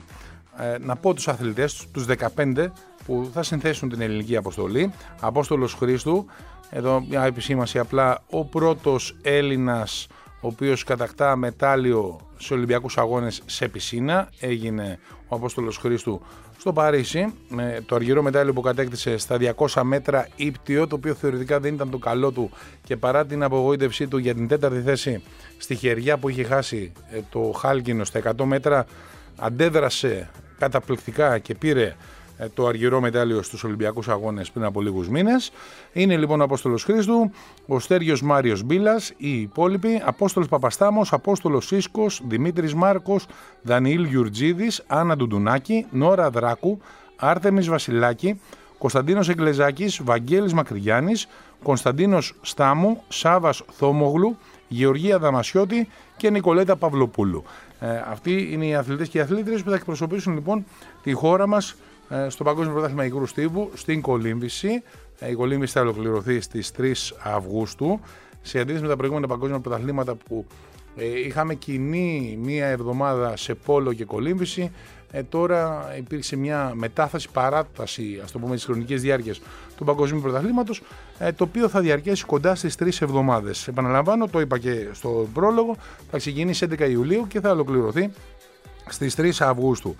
να πω τους αθλητές, τους 15 που θα συνθέσουν την ελληνική αποστολή. Απόστολος Χρήστου. Εδώ μια επισήμαση απλά, ο πρώτος Έλληνας ο οποίος κατακτά μετάλλιο σε Ολυμπιακούς Αγώνες σε πισίνα έγινε ο Απόστολος Χρήστου στο Παρίσι, με το αργυρό μετάλλιο που κατέκτησε στα 200 μέτρα ύπτιο, το οποίο θεωρητικά δεν ήταν το καλό του και παρά την απογοήτευσή του για την 4η θέση στη χεριά που είχε χάσει το χάλκινο στα 100 μέτρα, αντέδρασε καταπληκτικά και πήρε το αργυρό μετάλλιο στους Ολυμπιακούς Αγώνες πριν από λίγους μήνες. Είναι λοιπόν ο Απόστολος Χρήστου, ο Στέργιος Μάριος Μπίλας, οι υπόλοιποι, Απόστολος Παπαστάμος, Απόστολος Σίσκος, Δημήτρης Μάρκος, Δανιήλ Γιουρτζίδης, Άννα Ντουντουνάκη, Νόρα Δράκου, Άρτεμις Βασιλάκη, Κωνσταντίνος Εγκλεζάκης, Βαγγέλης Μακρυγιάννης, Κωνσταντίνος Στάμου, Σάβας Θόμογλου, Γεωργία Δαμασιώτη και Νικολέτα Παυλοπούλου. Αυτοί είναι οι αθλητές και οι αθλήτριες που θα εκπροσωπήσουν λοιπόν τη χώρα μας στο Παγκόσμιο Πρωτάθλημα Υγρού Στίβου στην κολύμβηση. Η κολύμβηση θα ολοκληρωθεί στις 3 Αυγούστου. Σε αντίθεση με τα προηγούμενα παγκόσμια πρωταθλήματα που είχαμε κοινή μία εβδομάδα σε πόλο και κολύμβηση, τώρα υπήρξε μια μετάφαση, παράταση, ας το πούμε, της χρονικής διάρκειας του Παγκοσμίου Πρωταθλήματος, το οποίο θα διαρκέσει κοντά στις 3 εβδομάδες. Επαναλαμβάνω, το είπα και στο πρόλογο, θα ξεκινήσει 11 Ιουλίου και θα ολοκληρωθεί στις 3 Αυγούστου.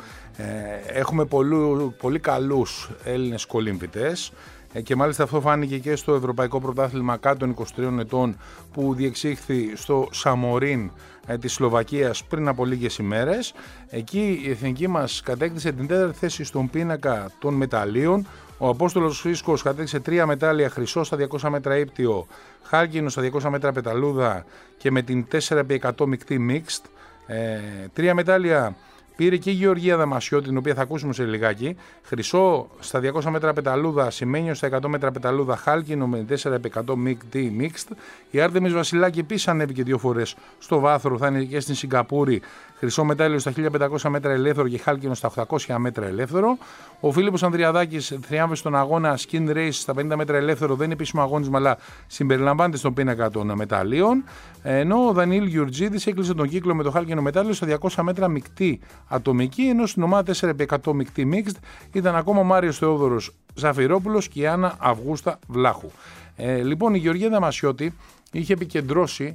Έχουμε πολύ καλούς Έλληνες κολύμβητες και μάλιστα αυτό φάνηκε και στο Ευρωπαϊκό Πρωτάθλημα κάτω των 23 ετών που διεξήχθη στο Σαμορίν της Σλοβακίας πριν από λίγες ημέρες. Εκεί η εθνική μας κατέκτησε την 4η θέση στον πίνακα των μεταλλίων. Ο Απόστολος Φίσκος κατέκτησε 3 μετάλλια, χρυσό στα 200 μέτρα ύπτιο, χάλκινο στα 200 μέτρα πεταλούδα και με την 4x100 μεικτή mixed. 3 μετάλλια πήρε και η Γεωργία Δαμασιώτη, την οποία θα ακούσουμε σε λιγάκι. Χρυσό στα 200 μέτρα πεταλούδα, σημαίνιο στα 100 μέτρα πεταλούδα, χάλκινο με 4x100 mixed. Η Άρτεμις Βασιλάκη επίσης ανέβηκε 2 φορές στο βάθρο, θα είναι και στην Σιγκαπούρη. Χρυσό μετάλλιο στα 1500 μέτρα ελεύθερο και χάλκινο στα 800 μέτρα ελεύθερο. Ο Φίλιππος Ανδριαδάκης θριάμβευσε στον αγώνα skin race στα 50 μέτρα ελεύθερο, δεν είναι επίσημο αγώνισμα, αλλά συμπεριλαμβάνεται στον πίνακα των μεταλλίων. Ενώ ο Δανιήλ Γιουρτζίδης έκλεισε τον κύκλο με το χάλκινο μετάλλιο στα 200 μέτρα μεικτή ατομική, ενώ στην ομάδα 4x100 μεικτή mixed ήταν ακόμα ο Μάριος Θεόδωρος Ζαφυρόπουλος και η Άννα Αυγούστα Βλάχου. Λοιπόν, η Γεωργία Δαμασιώτη είχε επικεντρώσει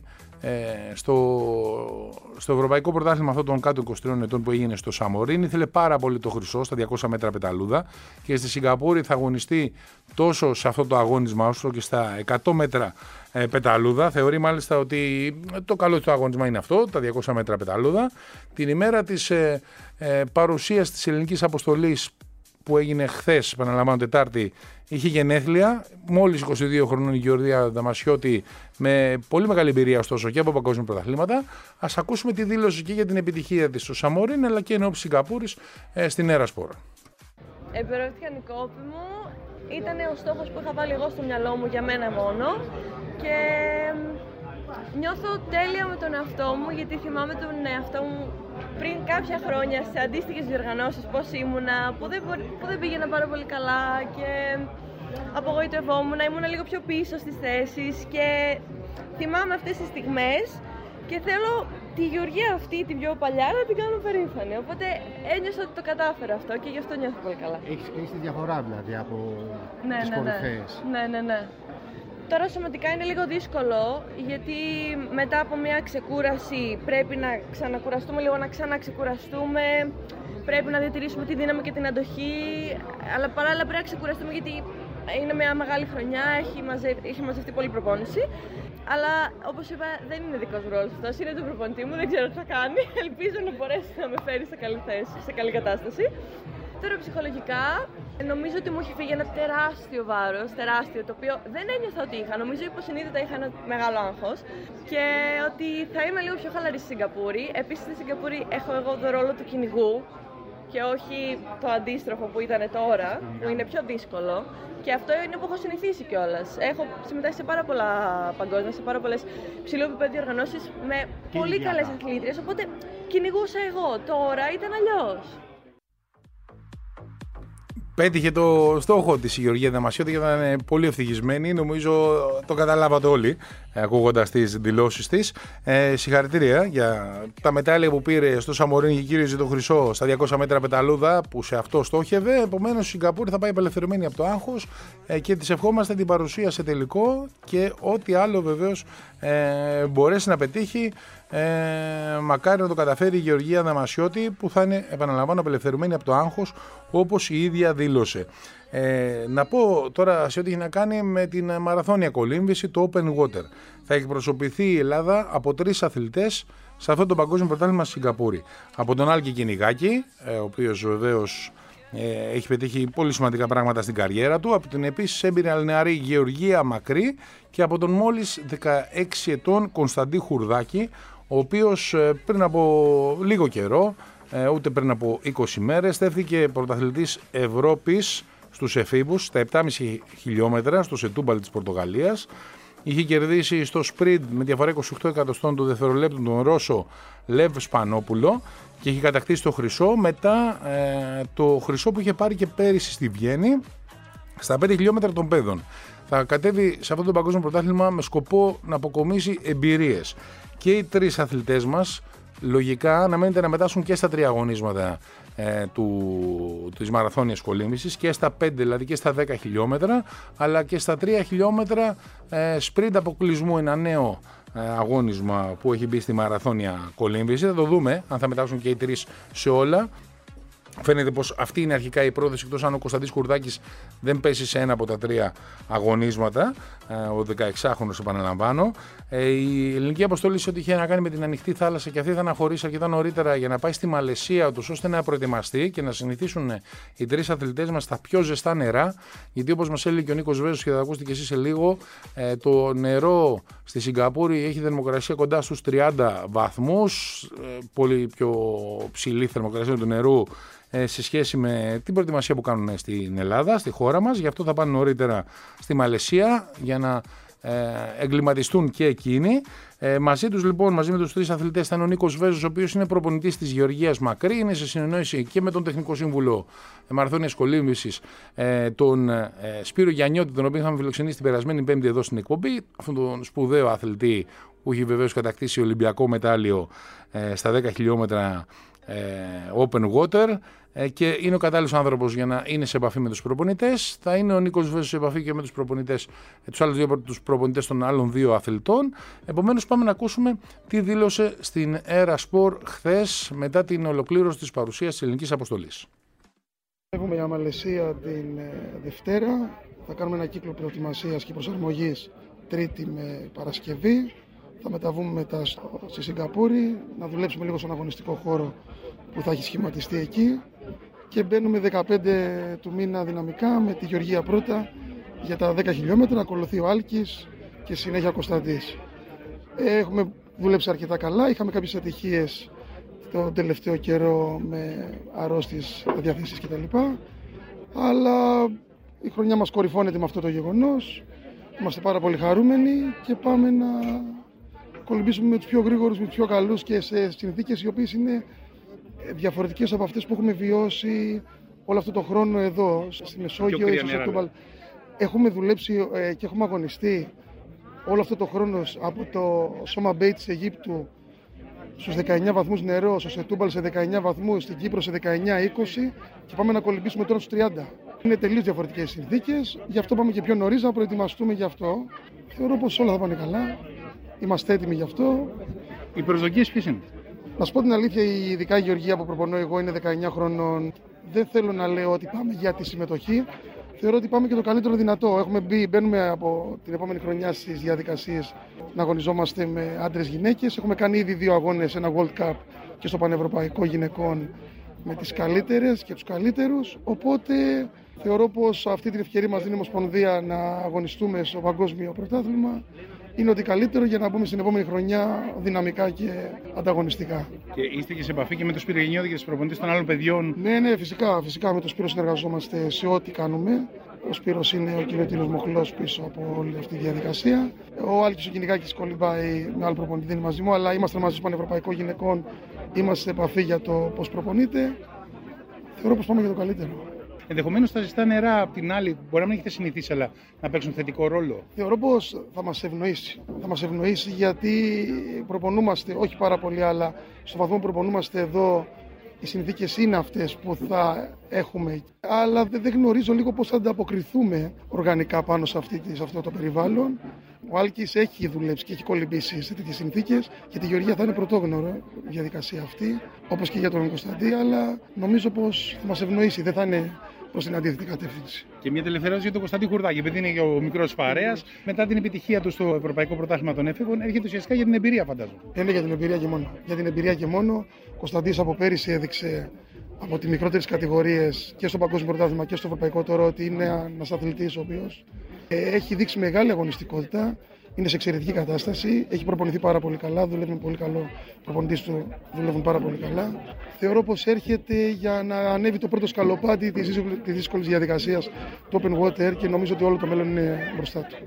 στο Ευρωπαϊκό Πρωτάθλημα αυτό των κάτω 23 ετών που έγινε στο Σαμορίν. Ήθελε πάρα πολύ το χρυσό στα 200 μέτρα πεταλούδα και στη Σιγκαπούρη θα αγωνιστεί τόσο σε αυτό το αγώνισμα όσο και στα 100 μέτρα πεταλούδα. Θεωρεί μάλιστα ότι το καλό του αγώνισμα είναι αυτό, τα 200 μέτρα πεταλούδα. Την ημέρα της παρουσίας της ελληνικής αποστολής που έγινε χθες, επαναλαμβάνω Τετάρτη, είχε γενέθλια, μόλις 22 χρονών η Γεωργία Δαμασιώτη, με πολύ μεγάλη εμπειρία ωστόσο και από παγκόσμια πρωταθλήματα. Ας ακούσουμε τη δήλωση και για την επιτυχία της στο Σαμορίν, αλλά και ενώπιση Σιγκαπούρης στην Έρα Σπορ. Επιβεβαιώθηκαν οι κόποι μου, ήταν ο στόχος που είχα βάλει εγώ στο μυαλό μου για μένα μόνο και νιώθω τέλεια με τον εαυτό μου, γιατί θυμάμαι τον εαυτό μου πριν κάποια χρόνια σε αντίστοιχες διοργανώσεις πώς ήμουνα, που δεν πήγαινα πάρα πολύ καλά και απογοητευόμουν, ήμουνα λίγο πιο πίσω στις θέσεις και θυμάμαι αυτές τις στιγμές και θέλω τη Γεωργία αυτή, την πιο παλιά, να την κάνω περήφανη. Οπότε ένιωσα ότι το κατάφερα αυτό και γι' αυτό νιώθω πολύ καλά. Έχεις τη διαφορά δηλαδή από τις κορυφαίες. Ναι. Τώρα σωματικά είναι λίγο δύσκολο, γιατί μετά από μια ξεκούραση πρέπει να ξανακουραστούμε λίγο, να ξαναξεκουραστούμε. Πρέπει να διατηρήσουμε τη δύναμη και την αντοχή, αλλά παράλληλα πρέπει να ξεκουραστούμε γιατί είναι μια μεγάλη χρονιά, έχει μαζευτεί πολλή προπόνηση. Αλλά όπως είπα, δεν είναι δικός μου ρόλος αυτός, είναι του προπονητή μου, δεν ξέρω τι θα κάνει. Ελπίζω να μπορέσει να με φέρει σε καλή θέση, σε καλή κατάσταση. Τώρα ψυχολογικά, νομίζω ότι μου έχει φύγει ένα τεράστιο βάρος, τεράστιο, το οποίο δεν ένιωθα ότι είχα. Νομίζω υποσυνείδητα είχα ένα μεγάλο άγχος και ότι θα είμαι λίγο πιο χαλαρή στη Σιγκαπούρη. Επίσης στη Σιγκαπούρη έχω εγώ το ρόλο του κυνηγού και όχι το αντίστροφο που ήταν τώρα, που είναι πιο δύσκολο. Και αυτό είναι που έχω συνηθίσει κιόλας. Έχω συμμετάσχει σε πάρα πολλά παγκόσμια, σε πάρα πολλές ψηλού επίπεδου διοργανώσεις με πολύ καλές αθλήτριες, οπότε κυνηγούσα εγώ. Τώρα ήταν αλλιώς. Πέτυχε το στόχο της η Γεωργία Δαμασιώτη και ήταν πολύ ευτυχισμένη. Νομίζω το καταλάβατε όλοι ακούγοντας τις δηλώσεις της. Συγχαρητήρια για τα μετάλλια που πήρε στο Σαμορίνι και κύριε το χρυσό στα 200 μέτρα πεταλούδα που σε αυτό στόχευε. Επομένως η Σιγκαπούρη θα πάει απελευθερωμένη από το άγχος και της ευχόμαστε την παρουσία σε τελικό και ό,τι άλλο βεβαίως μπορέσει να πετύχει. Μακάρι να το καταφέρει η Γεωργία Δαμασιώτη που θα είναι, επαναλαμβάνω, απελευθερωμένη από το άγχος όπως η ίδια δήλωσε. Να πω τώρα σε ό,τι έχει να κάνει με την μαραθώνια κολύμβηση, το Open Water. Θα εκπροσωπηθεί η Ελλάδα από 3 αθλητές σε αυτό το παγκόσμιο πρωτάθλημα στη Σιγκαπούρη. Από τον Άλκη Κυνηγάκη, ο οποίος βεβαίως έχει πετύχει πολύ σημαντικά πράγματα στην καριέρα του, από την επίσης έμπειρη νεαρή Γεωργία Μακρύ και από τον μόλις 16 ετών Κωνσταντή Χουρδάκη, ο οποίος πριν από λίγο καιρό, ούτε πριν από 20 μέρες, στέφθηκε πρωταθλητής Ευρώπης στους εφήβους, στα 7,5 χιλιόμετρα, στο Σετούμπαλ της Πορτογαλίας. Είχε κερδίσει στο sprint με διαφορά 28 εκατοστών του δευτερολέπτου τον Ρώσο Λεβ Σπανόπουλο και είχε κατακτήσει το χρυσό μετά το χρυσό που είχε πάρει και πέρυσι στη Βιέννη στα 5 χιλιόμετρα των παιδών. Θα κατέβει σε αυτό το παγκόσμιο πρωτάθλημα με σκοπό να αποκομίσει εμπειρίες. Και οι 3 αθλητές μας λογικά αναμένεται να μετάσχουν και στα 3 αγωνίσματα της μαραθώνιας κολύμβησης, και στα 5 δηλαδή και στα 10 χιλιόμετρα, αλλά και στα 3 χιλιόμετρα sprint αποκλεισμού, ένα νέο αγώνισμα που έχει μπει στη μαραθώνια κολύμβηση. Θα το δούμε αν θα μετάσχουν και οι 3 σε όλα. Φαίνεται πως αυτή είναι αρχικά η πρόθεση, εκτός αν ο Κωνσταντής Χουρδάκης δεν πέσει σε ένα από τα 3 αγωνίσματα, ο 16χρονος επαναλαμβάνω. Η ελληνική αποστολή σε ό,τι είχε να κάνει με την ανοιχτή θάλασσα και αυτή θα αναχωρήσει αρκετά νωρίτερα για να πάει στη Μαλαισία, ώστε να προετοιμαστεί και να συνηθίσουν οι 3 αθλητές μας στα πιο ζεστά νερά. Γιατί όπως μας έλεγε και ο Νίκος Βέζος και θα ακούσετε και εσείς σε λίγο, το νερό στη Σιγκαπούρη έχει θερμοκρασία κοντά στους 30 βαθμούς, πολύ πιο ψηλή θερμοκρασία του νερού σε σχέση με την προετοιμασία που κάνουν στην Ελλάδα, στη χώρα μας. Γι' αυτό θα πάνε νωρίτερα στη Μαλαισία για να εγκληματιστούν και εκείνοι. Μαζί τους λοιπόν, μαζί με τους 3 αθλητές, θα είναι ο Νίκος Βέζος, ο οποίος είναι προπονητής της Γεωργίας Μακρύ, είναι σε συνεννόηση και με τον Τεχνικό Σύμβουλο Μαραθώνιας Κολύμβησης, τον Σπύρο Γιαννιώτη, τον οποίο είχαμε φιλοξενήσει την περασμένη Πέμπτη εδώ στην εκπομπή, αυτόν τον σπουδαίο αθλητή που έχει βεβαίως κατακτήσει ολυμπιακό μετάλλιο στα 10 χιλιόμετρα Open Water, και είναι ο κατάλληλος άνθρωπος για να είναι σε επαφή με τους προπονητές. Θα είναι ο Νίκος Βέζος σε επαφή και με τους προπονητές, τους άλλους 2 προπονητές των άλλων 2 αθλητών. Επομένως πάμε να ακούσουμε τι δήλωσε στην Air Sport χθες μετά την ολοκλήρωση της παρουσίας της ελληνικής αποστολής. Έχουμε για Μαλαισία την Δευτέρα. Θα κάνουμε ένα κύκλο προετοιμασίας και προσαρμογής Τρίτη με Παρασκευή. Θα μεταβούμε μετά στη Σιγκαπούρη, να δουλέψουμε λίγο στον αγωνιστικό χώρο που θα έχει σχηματιστεί εκεί, και μπαίνουμε 15 του μήνα δυναμικά με τη Γεωργία πρώτα για τα 10 χιλιόμετρα, ακολουθεί ο Άλκης και συνέχεια ο Κωνσταντής. Έχουμε δουλέψει αρκετά καλά, είχαμε κάποιες ατυχίες τον τελευταίο καιρό με αρρώστιες, διαθέσεις κτλ. Αλλά η χρονιά μας κορυφώνεται με αυτό το γεγονός, είμαστε πάρα πολύ χαρούμενοι και πάμε να κολυμπήσουμε με τους πιο γρήγορους, με τους πιο καλούς και σε συνθήκες οι οποίες είναι διαφορετικές από αυτές που έχουμε βιώσει όλο αυτό το χρόνο εδώ στη Μεσόγειο ή στο Σετούμπαλ. Έχουμε δουλέψει και έχουμε αγωνιστεί όλο αυτό το χρόνο από το Σόμα Μπέι της Αιγύπτου στους 19 βαθμούς νερό, στο Σετούμπαλ σε 19 βαθμούς, στην Κύπρο σε 19-20, και πάμε να κολυμπήσουμε τώρα στους 30. Είναι τελείως διαφορετικές συνθήκες, γι' αυτό πάμε και πιο νωρίς να προετοιμαστούμε γι' αυτό. Θεωρώ πως όλα θα πάνε καλά, είμαστε έτοιμοι γι' αυτό. Οι προσδοκίες ποιες είναι? Να σου πω την αλήθεια, ειδικά η Γεωργία που προπονώ εγώ είναι 19 χρονών. Δεν θέλω να λέω ότι πάμε για τη συμμετοχή. Θεωρώ ότι πάμε και το καλύτερο δυνατό. Μπαίνουμε από την επόμενη χρονιά στις διαδικασίες να αγωνιζόμαστε με άντρες-γυναίκες. Έχουμε κάνει ήδη 2 αγώνες, ένα World Cup και στο Πανευρωπαϊκό Γυναικών με τις καλύτερες και τους καλύτερους. Οπότε θεωρώ πως αυτή την ευκαιρία μας δίνει η Ομοσπονδία να αγωνιστούμε στο παγκόσμιο πρωτάθλημα. Είναι ότι καλύτερο για να μπούμε στην επόμενη χρονιά δυναμικά και ανταγωνιστικά. Και είστε και σε επαφή και με τον Σπύρο Γενιώδη και τους προπονητές των άλλων παιδιών? Ναι, φυσικά με τον Σπύρο συνεργαζόμαστε σε ό,τι κάνουμε. Ο Σπύρος είναι ο κυριωτήριος μοχλός πίσω από όλη αυτή τη διαδικασία. Ο Άλκης ο Κυνηγάκης κολυμπάει με άλλο προπονητή, δεν είναι μαζί μου, αλλά είμαστε μαζί στο Πανευρωπαϊκό Γυναικών. Είμαστε σε επαφή για το πώς προπονείται. Θεωρώ πως πάμε για το καλύτερο. Ενδεχομένως τα ζεστά νερά απ' την άλλη μπορεί να μην έχετε συνηθίσει, αλλά να παίξουν θετικό ρόλο. Θεωρώ πως θα μας ευνοήσει. Θα μας ευνοήσει γιατί προπονούμαστε, όχι πάρα πολύ, αλλά στο βαθμό που προπονούμαστε εδώ, οι συνθήκες είναι αυτές που θα έχουμε. Αλλά δεν γνωρίζω λίγο πώς θα ανταποκριθούμε οργανικά πάνω σε αυτό το περιβάλλον. Ο Άλκης έχει δουλέψει και έχει κολυμπήσει σε τέτοιες συνθήκες και τη Γεωργία θα είναι πρωτόγνωρο η διαδικασία αυτή, όπως και για τον Κωνσταντή, αλλά νομίζω πως θα μας ευνοήσει, δεν θα είναι προς την αντίθετη κατεύθυνση. Και μια τελευταία ερώτηση για τον Κωνσταντή Χουρδάκη, επειδή είναι και ο μικρός παρέας, μετά την επιτυχία του στο Ευρωπαϊκό Πρωτάθλημα των Έφηβων, έρχεται ουσιαστικά για την εμπειρία, φαντάζομαι. Είναι για την εμπειρία και μόνο. Για την εμπειρία και μόνο. Ο Κωνσταντής από πέρυσι έδειξε από τις μικρότερες κατηγορίες και στο Παγκόσμιο Πρωτάθλημα και στο Ευρωπαϊκό τώρα ότι είναι ένας αθλητής ο οποίος έχει δείξει μεγάλη αγωνιστικότητα. Είναι σε εξαιρετική κατάσταση, έχει προπονηθεί πάρα πολύ καλά, δουλεύει με πολύ καλό προπονητής του, δουλεύουν πάρα πολύ καλά. Θεωρώ πως έρχεται για να ανέβει το πρώτο σκαλοπάτι της δύσκολης διαδικασίας του Open Water και νομίζω ότι όλο το μέλλον είναι μπροστά του.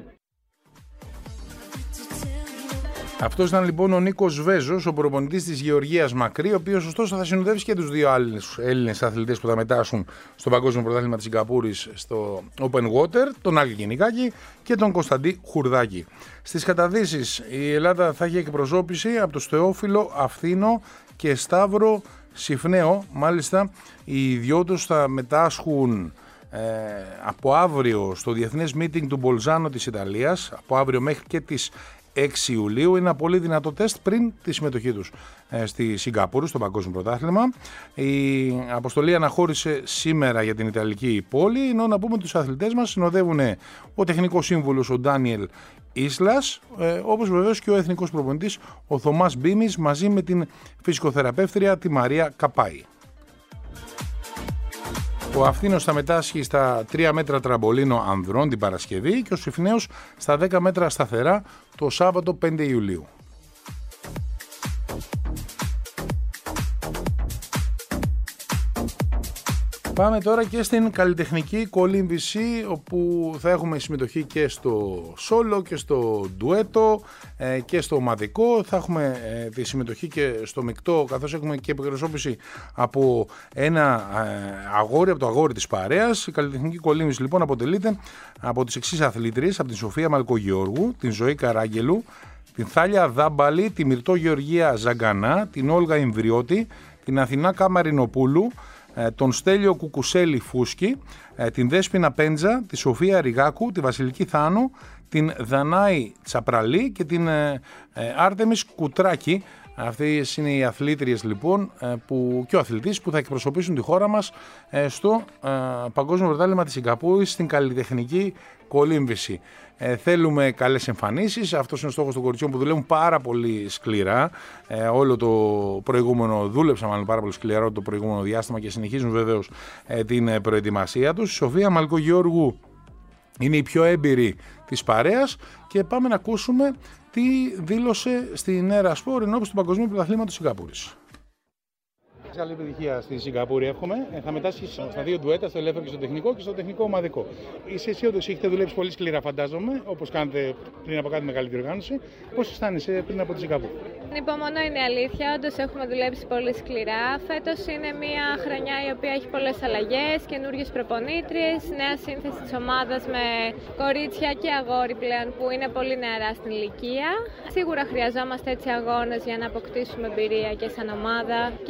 Αυτός ήταν λοιπόν ο Νίκος Βέζος, ο προπονητής της Γεωργίας Μακρύ, ο οποίος ωστόσο θα συνοδεύσει και τους 2 άλλους Έλληνες αθλητές που θα μετάσχουν στο Παγκόσμιο Πρωτάθλημα της Σιγκαπούρης στο Open Water, τον Άλκη Κυνηγάκη και τον Κωνσταντή Χουρδάκη. Στις καταδύσεις η Ελλάδα θα έχει εκπροσώπηση από τους Θεόφιλο Αυθίνο και Σταύρο Συφνέο. Μάλιστα οι δυο τους θα μετάσχουν από αύριο στο Διεθνές Meeting του Μπολζάνο της Ιταλίας, από αύριο μέχρι και τις 6 Ιουλίου. Είναι ένα πολύ δυνατό τεστ πριν τη συμμετοχή τους στη Σιγκαπούρη, στο Παγκόσμιο Πρωτάθλημα. Η αποστολή αναχώρησε σήμερα για την Ιταλική πόλη, ενώ να πούμε τους αθλητές μας συνοδεύουν ο τεχνικός σύμβουλος ο Ντάνιελ Ίσλας, όπως βεβαίως και ο εθνικός προπονητής ο Θωμάς Μπίμης, μαζί με την φυσικοθεραπεύτρια τη Μαρία Καπάη. Ο Αυθίνος θα μετάσχει στα 3 μέτρα τραμπολίνο ανδρών την Παρασκευή και ο Συφνέος στα 10 μέτρα σταθερά το Σάββατο 5 Ιουλίου. Πάμε τώρα και στην καλλιτεχνική κολύμβηση, όπου θα έχουμε συμμετοχή και στο σόλο και στο ντουέτο και στο ομαδικό. Θα έχουμε τη συμμετοχή και στο μεικτό, καθώς έχουμε και εκπροσώπηση από ένα αγόρι, από το αγόρι της παρέας. Η καλλιτεχνική κολύμβηση λοιπόν αποτελείται από τις εξής αθλήτριες: από την Σοφία Μαλκογεώργου, την Ζωή Καράγγελου, την Θάλια Δάμπαλη, τη Μυρτώ Γεωργία Ζαγκανά, την Όλγα Ιμβριώτη, την Αθηνά Καμαρινοπούλου, τον Στέλιο Κουκουσέλη Φούσκι, την Δέσποινα Πέντζα, τη Σοφία Ριγάκου, τη Βασιλική Θάνου, την Δανάη Τσαπραλή και την Άρτεμις Κουτράκη. Αυτές είναι οι αθλήτριες λοιπόν και ο αθλητής που θα εκπροσωπήσουν τη χώρα μας στο Παγκόσμιο Πρωτάθλημα της Σιγκαπούρης στην καλλιτεχνική κολύμβηση. Θέλουμε καλές εμφανίσεις. Αυτός είναι ο στόχος των κοριτσιών που δουλεύουν πάρα πολύ σκληρά. Όλο το προηγούμενο δούλεψαν μάλλον πάρα πολύ σκληρά όλο το προηγούμενο διάστημα και συνεχίζουν βεβαίως την προετοιμασία τους. Η Σοφία Μαλκογεώργου είναι η πιο έμπειρη της παρέας και πάμε να ακούσουμε τι δήλωσε στην Έρα Σπορ ενώπιση του Παγκοσμίου Πρωταθλήματος Σιγκαπούρης. Καλή επιτυχία στη Σιγκαπούρη, εύχομαι. Θα μετάσχει στα 2 ντουέτα, στο ελεύθερο και στο τεχνικό και στο τεχνικό ομαδικό. Είσαι αισιόδοξη, έχετε δουλέψει πολύ σκληρά, φαντάζομαι, όπως κάνετε πριν από κάτι μεγάλη διοργάνωση. Πώς αισθάνεσαι πριν από τη Σιγκαπούρη? Υπομονώ είναι αλήθεια, όντως έχουμε δουλέψει πολύ σκληρά. Φέτος είναι μια χρονιά η οποία έχει πολλές αλλαγές, καινούργιες προπονήτριες, νέα σύνθεση της ομάδας με κορίτσια και αγόρι πλέον που είναι πολύ νεαρά στην ηλικία. Σίγουρα χρειαζόμαστε έτσι αγώνες για να αποκτήσουμε εμπειρία και σαν ομάδα και εγώ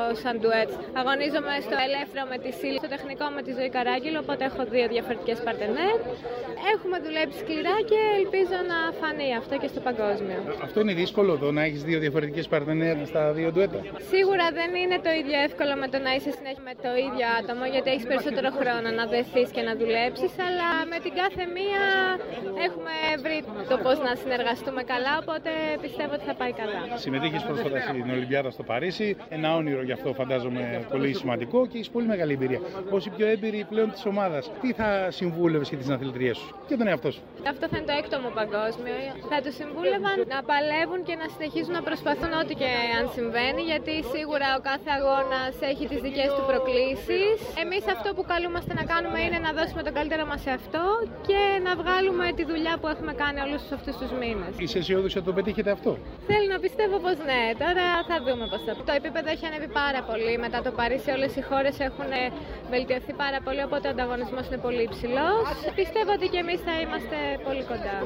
σαν ντουέτ. Αγωνίζομαι στο ελεύθερο με τη Σίλη, στο τεχνικό με τη Ζωή Καράγγελο, οπότε έχω 2 διαφορετικές παρτενέρ. Έχουμε δουλέψει σκληρά και ελπίζω να φανεί αυτό και στο παγκόσμιο. Αυτό είναι δύσκολο το να έχεις 2 διαφορετικές παρτενέρ στα 2 ντουέτα? Σίγουρα δεν είναι το ίδιο εύκολο με το να είσαι συνέχεια με το ίδιο άτομο, γιατί έχεις περισσότερο χρόνο να δεθείς και να δουλέψεις, αλλά με την κάθε μία έχουμε βρει το πώς να συνεργαστούμε καλά, οπότε πιστεύω ότι θα πάει καλά. Συμμετείχες πρόσφατα στην Ολυμπιάδα στο Παρίσι, ένα όνειρο γι' αυτό φαντάζομαι πολύ σημαντικό και έχεις πολύ μεγάλη εμπειρία. Ως η πιο έμπειρη πλέον της ομάδας, τι θα συμβούλευες και τις αθλητριές σου και τον εαυτό σου? Αυτό θα είναι το 6ο μου παγκόσμιο. Θα τους συμβούλευα να παλεύουν και να συνεχίζουν να προσπαθούν ό,τι και αν συμβαίνει, γιατί σίγουρα ο κάθε αγώνας έχει τις δικές του προκλήσεις. Εμείς αυτό που καλούμαστε να κάνουμε είναι να δώσουμε το καλύτερο μας σε αυτό και να βγάλουμε τη δουλειά που έχουμε κάνει όλους αυτούς τους μήνες. Είσαι αισιόδοξη ότι το πετύχετε αυτό? Θέλω να πιστεύω πως ναι. Τώρα θα δούμε πώς θα. Το επίπεδο έχει ανέβει πάρα πολύ. Μετά το Παρίσι όλες οι χώρες έχουν βελτιωθεί πάρα πολύ, οπότε ο ανταγωνισμός είναι πολύ υψηλός. Πιστεύω ότι και εμείς θα είμαστε πολύ κοντά.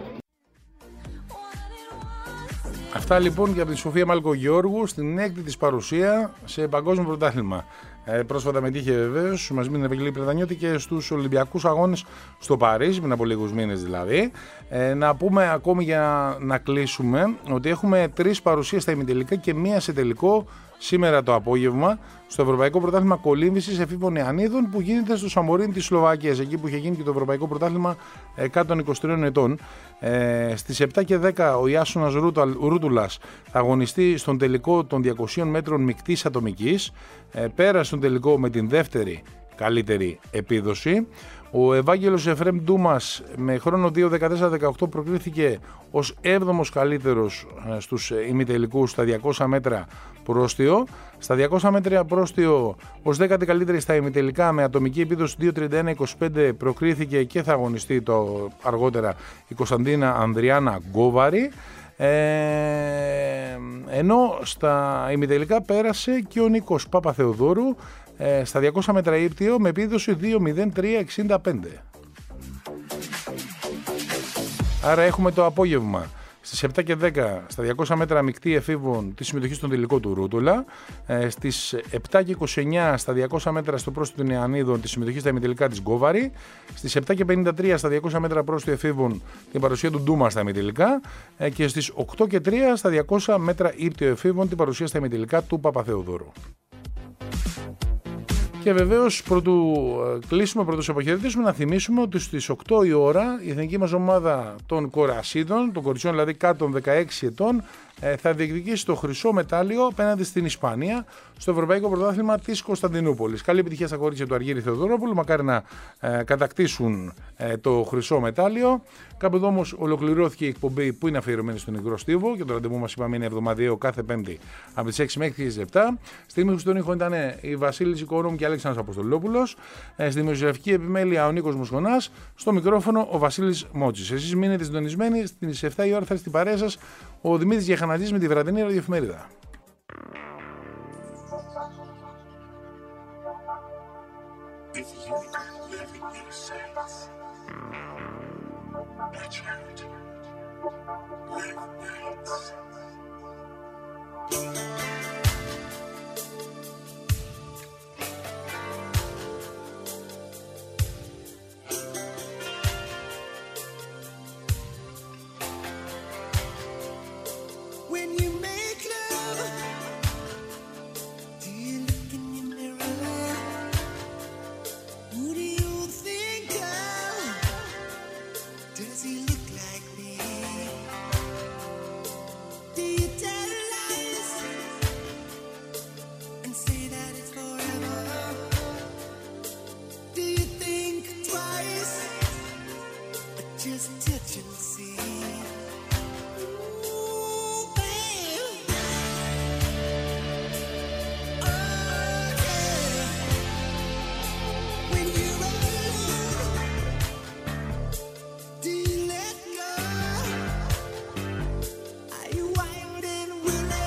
Αυτά λοιπόν για τη Σοφία Μαλκογιώργου στην έκτη της παρουσία σε παγκόσμιο πρωτάθλημα. Πρόσφατα μετήχε βεβαίως μαζί με την Ευαγγελία Πλατανιώτη και στους Ολυμπιακούς Αγώνες στο Παρίσι, πριν από λίγους μήνες δηλαδή. Να πούμε ακόμη για να κλείσουμε ότι έχουμε 3 παρουσίες στα ημιτελικά και 1 σε τελικό σήμερα το απόγευμα στο Ευρωπαϊκό Πρωτάθλημα Κολύμβησης Εφήβων Νεανίδων που γίνεται στο Σαμορίν της Σλοβακίας, εκεί που είχε γίνει και το Ευρωπαϊκό Πρωτάθλημα κάτω των 23 ετών. Στις 7 και 10 ο Ιάσονας Ρούτουλας θα αγωνιστεί στον τελικό των 200 μέτρων μεικτής ατομικής, πέρασε στον τελικό με την δεύτερη καλύτερη επίδοση. Ο Ευάγγελος Εφρέμ Ντούμας με χρόνο 2.14-18 προκρίθηκε ως 7ος καλύτερος στους ημιτελικούς στα 200 μέτρα πρόστιο. Στα 200 μέτρα πρόστιο ως 10η καλύτερη στα ημιτελικά με ατομική επίδοση 2.31-25 προκρίθηκε και θα αγωνιστεί το αργότερα η Κωνσταντίνα Ανδριάνα Γκόβαρη. Ενώ στα ημιτελικά πέρασε και ο Νίκος Παπαθεοδόρου στα 200 μέτρα ύπτιο με επίδοση 2.03.65. Άρα έχουμε το απόγευμα στις 7 και 10 στα 200 μέτρα μεικτή εφήβων τη συμμετοχή στον τελικό του Ρούτουλα, στις 7 και 29 στα 200 μέτρα στο πρόστιο των Νεανίδων τη συμμετοχή στα ημιτελικά της Γκόβαρη, στις 7 και 53 στα 200 μέτρα πρόστιο εφήβων την παρουσία του Ντούμα στα ημιτελικά και στις 8 και 3 στα 200 μέτρα ύπτιο εφήβων την παρουσία στα ημιτελικά του Παπαθεοδόρου. Και βεβαίως πρωτού κλείσουμε, πρωτού σε αποχαιρετήσουμε, να θυμίσουμε ότι στις 8 η ώρα η εθνική μας ομάδα των κορασίδων, των κοριτσιών δηλαδή κάτω των 16 ετών, θα διεκδικήσει το χρυσό μετάλλιο απέναντι στην Ισπανία στο Ευρωπαϊκό Πρωτάθλημα της Κωνσταντινούπολης. Καλή επιτυχία στα κορίτσια του Αργύρη Θεοδωρόπουλου, μακάρι να κατακτήσουν το χρυσό μετάλλιο. Κάπου εδώ όμως ολοκληρώθηκε η εκπομπή που είναι αφιερωμένη στον υγρό στίβο και το ραντεβού μας είπαμε είναι εβδομαδιαίο κάθε Πέμπτη από τις 6 μέχρι τις 7. Στη μήκη στον ήχο ήταν η Βασίλισσα Κορούμ και Αλέξανδρος Αποστολόπουλος. Στη δημοσιογραφική επιμέλεια ο Νίκος Μοσχονάς. Στο μικρόφωνο ο Βασίλης Μότσης. Εσείς μείνετε συντονισμένοι, στις 7 η ώρα θα στην παρέα σας ο Δημήτρης Γεχανατζής με τη βραδινή ραδιοεφημερίδα. Will